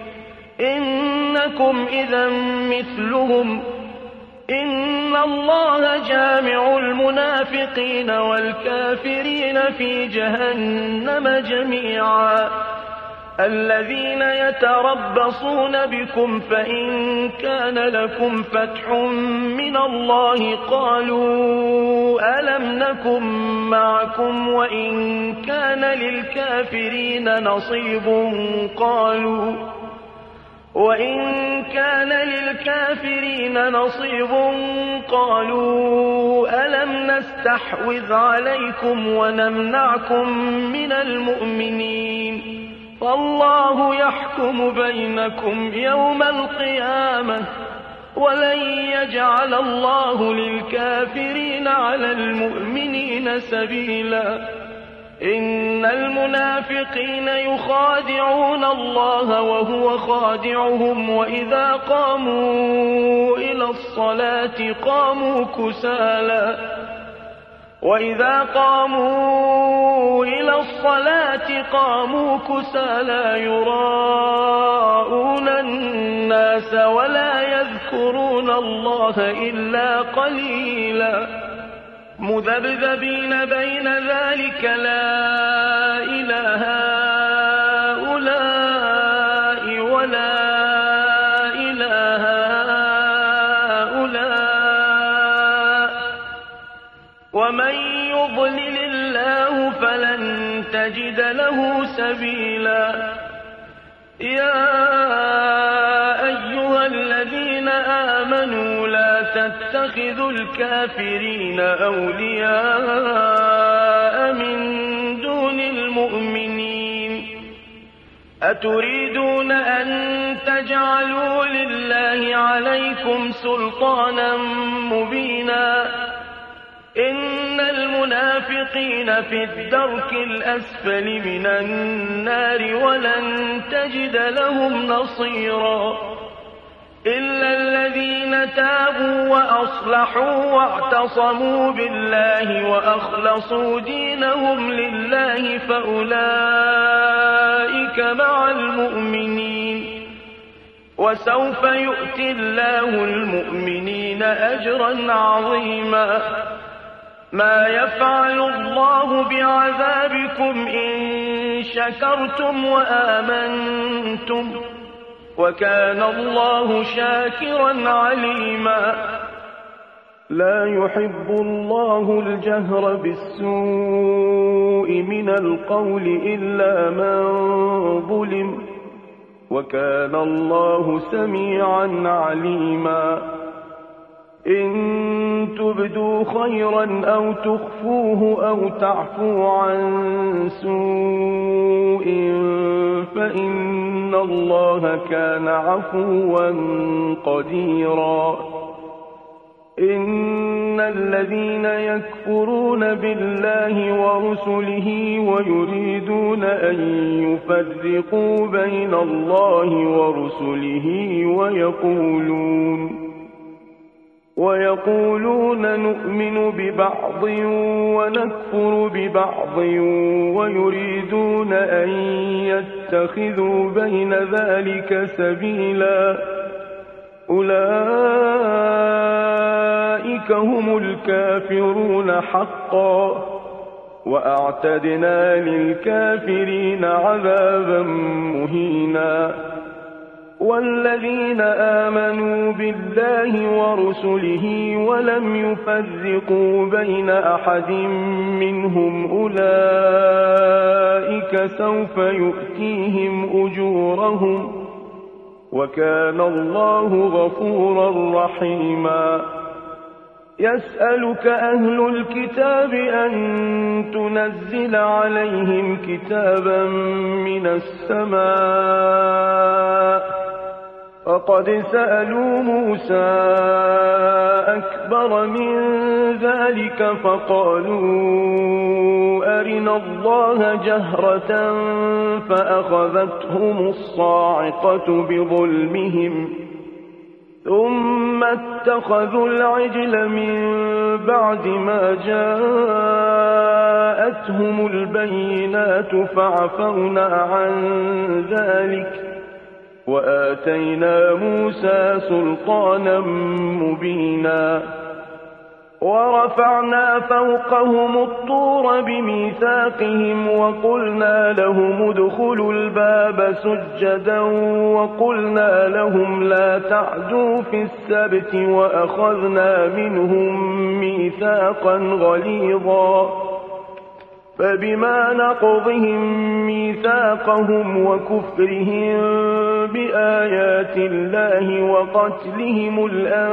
إنكم إذا مثلهم. إن الله جامع المنافقين والكافرين في جهنم جميعا. الذين يتربصون بكم فإن كان لكم فتح من الله قالوا ألم نكن معكم وإن كان للكافرين نصيب قالوا وإن كان للكافرين نصيب قالوا ألم نستحوذ عليكم ونمنعكم من المؤمنين فالله يحكم بينكم يوم القيامة ولن يجعل الله للكافرين على المؤمنين سبيلا. إن المنافقين يخادعون الله وهو خادعهم وإذا قاموا إلى الصلاة قاموا كسالى وإذا قاموا إلى الصلاة قاموا كسالى يراءون الناس ولا يذكرون الله إلا قليلا مذبذبين بين ذلك لا إله هؤلاء ولا إله هؤلاء ومن يضلل الله فلن تجد له سبيلا. يا أيها الذين آمنوا لا تتخذوا الكافرين أولياء من دون المؤمنين أتريدون أن تجعلوا لله عليكم سلطانا مبينا. إن المنافقين في الدرك الأسفل من النار ولن تجد لهم نصيرا إلا الذين تابوا وأصلحوا واعتصموا بالله وأخلصوا دينهم لله فأولئك مع المؤمنين وسوف يؤتي الله المؤمنين أجرا عظيما. ما يفعل الله بعذابكم إن شكرتم وآمنتم وكان الله شاكرا عليما. لا يحب الله الجهر بالسوء من القول إلا من ظلم وكان الله سميعا عليما. إن تبدوا خيرا أو تخفوه أو تعفو عن سوء فإن الله كان عفوا قديرا إن الذين يكفرون بالله ورسله ويريدون أن يفرقوا بين الله ورسله ويقولون ويقولون نؤمن ببعض ونكفر ببعض ويريدون أن يتخذوا بين ذلك سبيلا أولئك هم الكافرون حقا وأعتدنا للكافرين عذابا مهينا والذين آمنوا بالله ورسله ولم يفرقوا بين أحد منهم أولئك سوف يؤتيهم أجورهم وكان الله غفورا رحيما يسألك أهل الكتاب أن تنزل عليهم كتابا من السماء فقد سألوا موسى أكبر من ذلك فقالوا أرنا الله جهرة فأخذتهم الصاعقة بظلمهم ثم اتخذوا العجل من بعد ما جاءتهم البينات فعفونا عن ذلك وآتينا موسى سلطانا مبينا ورفعنا فوقهم الطور بميثاقهم وقلنا لهم ادخلوا الباب سجدا وقلنا لهم لا تعدوا في السبت وأخذنا منهم ميثاقا غليظا فبما نقضهم ميثاقهم وكفرهم بآيات الله وقتلهم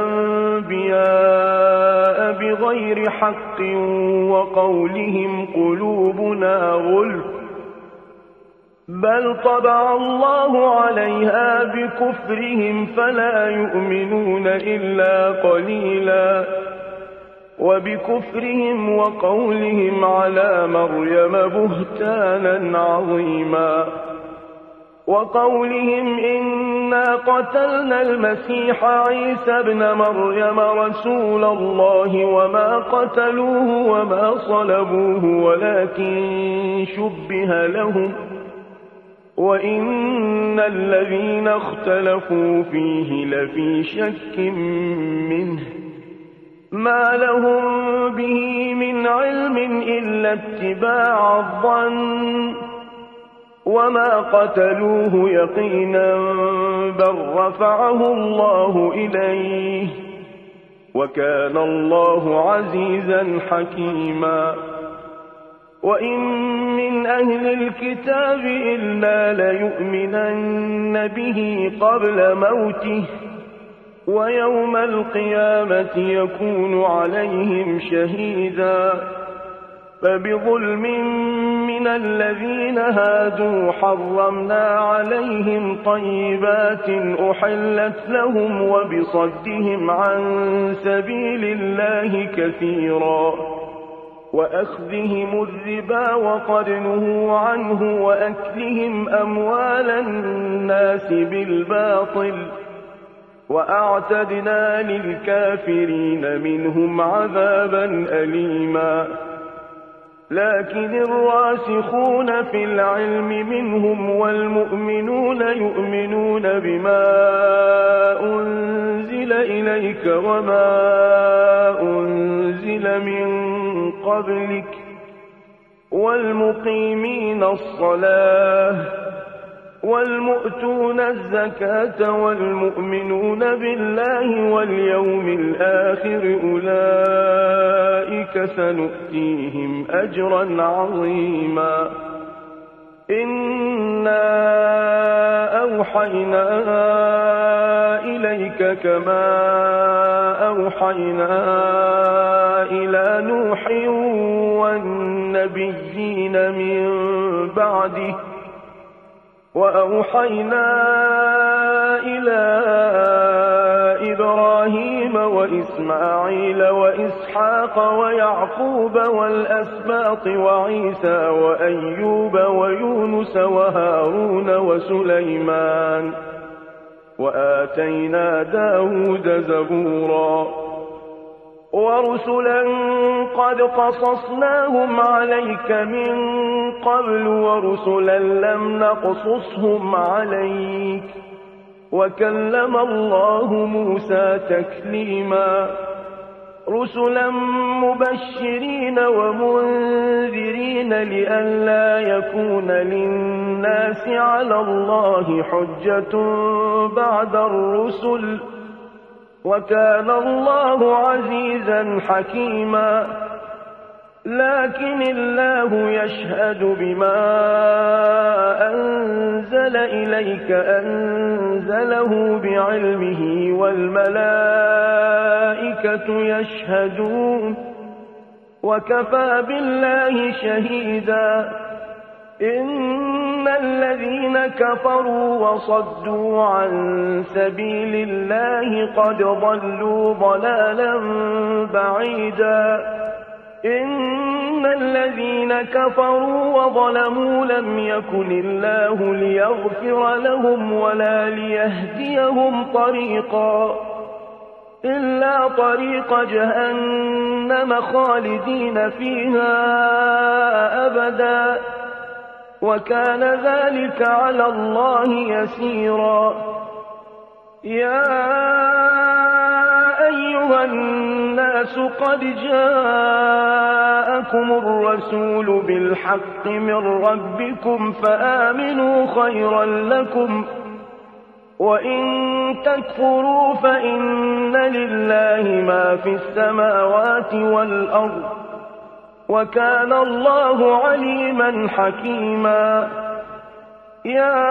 الأنبياء بغير حق وقولهم قلوبنا غلف بل طبع الله عليها بكفرهم فلا يؤمنون إلا قليلا وبكفرهم وقولهم على مريم بهتانا عظيما وقولهم إنا قتلنا المسيح عيسى ابن مريم رسول الله وما قتلوه وما صلبوه ولكن شبه لهم وإن الذين اختلفوا فيه لفي شك منه ما لهم به من علم إلا اتباع الظن وما قتلوه يقينا بل رفعه الله إليه وكان الله عزيزا حكيما وإن من أهل الكتاب إلا ليؤمنن به قبل موته ويوم القيامة يكون عليهم شهيدا فبظلم من الذين هادوا حرمنا عليهم طيبات أحلت لهم وبصدهم عن سبيل الله كثيرا وأخذهم الربا وقد نهوا عنه وأكلهم أموال الناس بالباطل وأعتدنا للكافرين منهم عذابا أليما لكن الراسخون في العلم منهم والمؤمنون يؤمنون بما أنزل إليك وما أنزل من قبلك والمقيمين الصلاة والمؤتون الزكاة والمؤمنون بالله واليوم الآخر أولئك سنؤتيهم أجرا عظيما إنا أوحينا إليك كما أوحينا إلى نوح والنبيين من بعده وأوحينا إلى إبراهيم وإسماعيل وإسحاق ويعقوب والأسباط وعيسى وأيوب ويونس وهارون وسليمان وآتينا داود زبورا ورسلا قد قصصناهم عليك من قبل ورسلا لم نقصصهم عليك وكلم الله موسى تكليما رسلا مبشرين ومنذرين لئلا يكون للناس على الله حجة بعد الرسل وكان الله عزيزا حكيما لكن الله يشهد بما أنزل إليك أنزله بعلمه والملائكة يشهدون وكفى بالله شهيدا إن الذين كفروا وصدوا عن سبيل الله قد ضلوا ضلالا بعيدا إن الذين كفروا وظلموا لم يكن الله ليغفر لهم ولا ليهديهم طريقا إلا طريق جهنم خالدين فيها أبدا وكان ذلك على الله يسيرا يا أيها الناس قد جاءكم الرسول بالحق من ربكم فآمنوا خيرا لكم وإن تكفروا فإن لله ما في السماوات والأرض وكان الله عليما حكيما يا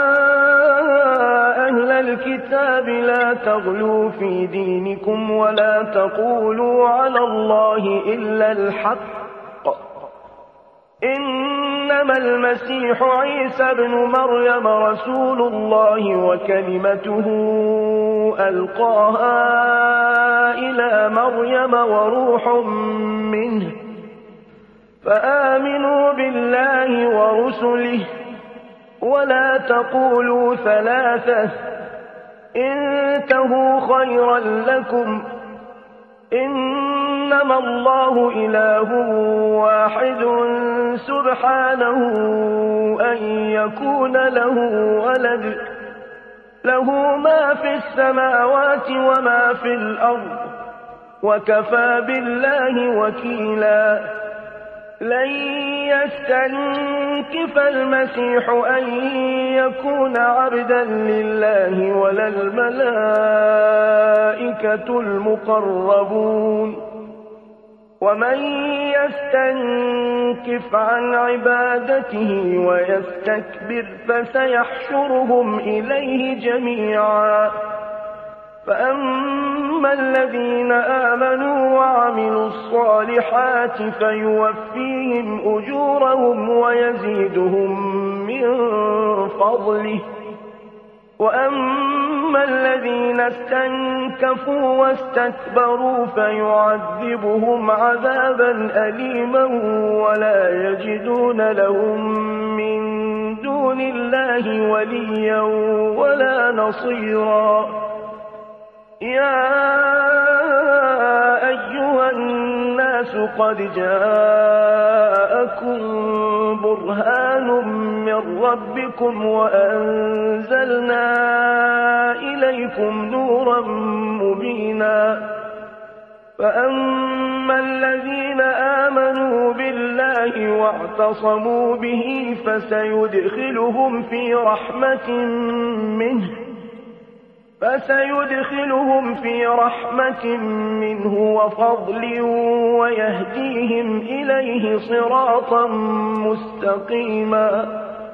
أهل الكتاب لا تغلوا في دينكم ولا تقولوا على الله إلا الحق إنما المسيح عيسى بن مريم رسول الله وكلمته ألقاها إلى مريم وروح منه فآمنوا بالله ورسله ولا تقولوا ثلاثة انتهوا خيرا لكم إنما الله إله واحد سبحانه أن يكون له ولد له ما في السماوات وما في الأرض وكفى بالله وكيلا لن يستنكف المسيح أن يكون عبدا لله ولا الملائكة المقربون ومن يستنكف عن عبادته ويستكبر فسيحشرهم إليه جميعا فأما الذين آمنوا وعملوا الصالحات فيوفيهم أجورهم ويزيدهم من فضله وأما الذين استنكفوا واستكبروا فيعذبهم عذابا أليما ولا يجدون لهم من دون الله وليا ولا نصيرا يا أيها الناس قد جاءكم برهان من ربكم وأنزلنا إليكم نورا مبينا فأما الذين آمنوا بالله واعتصموا به فسيدخلهم في رحمة منه فسيدخلهم في رحمة منه وفضل ويهديهم إليه صراطا مستقيما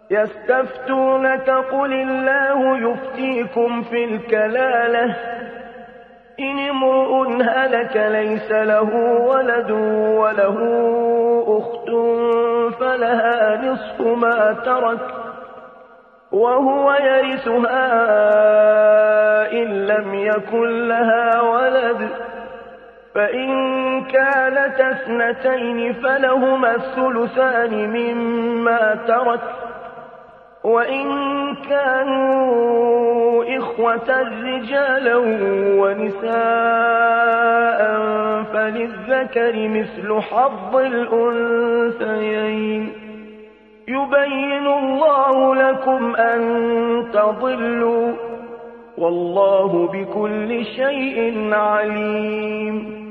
يستفتونك قل الله يفتيكم في الكلالة إن امرؤ هلك ليس له ولد وله أخت فلها نصف ما ترك وهو يرثها إن لم يكن لها ولد فإن كانت اثنتين فلهما الثلثان مما ترك وإن كانوا إخوة رجالا ونساء فللذكر مثل حظ الأنثيين يبين الله لكم أن تضلوا والله بكل شيء عليم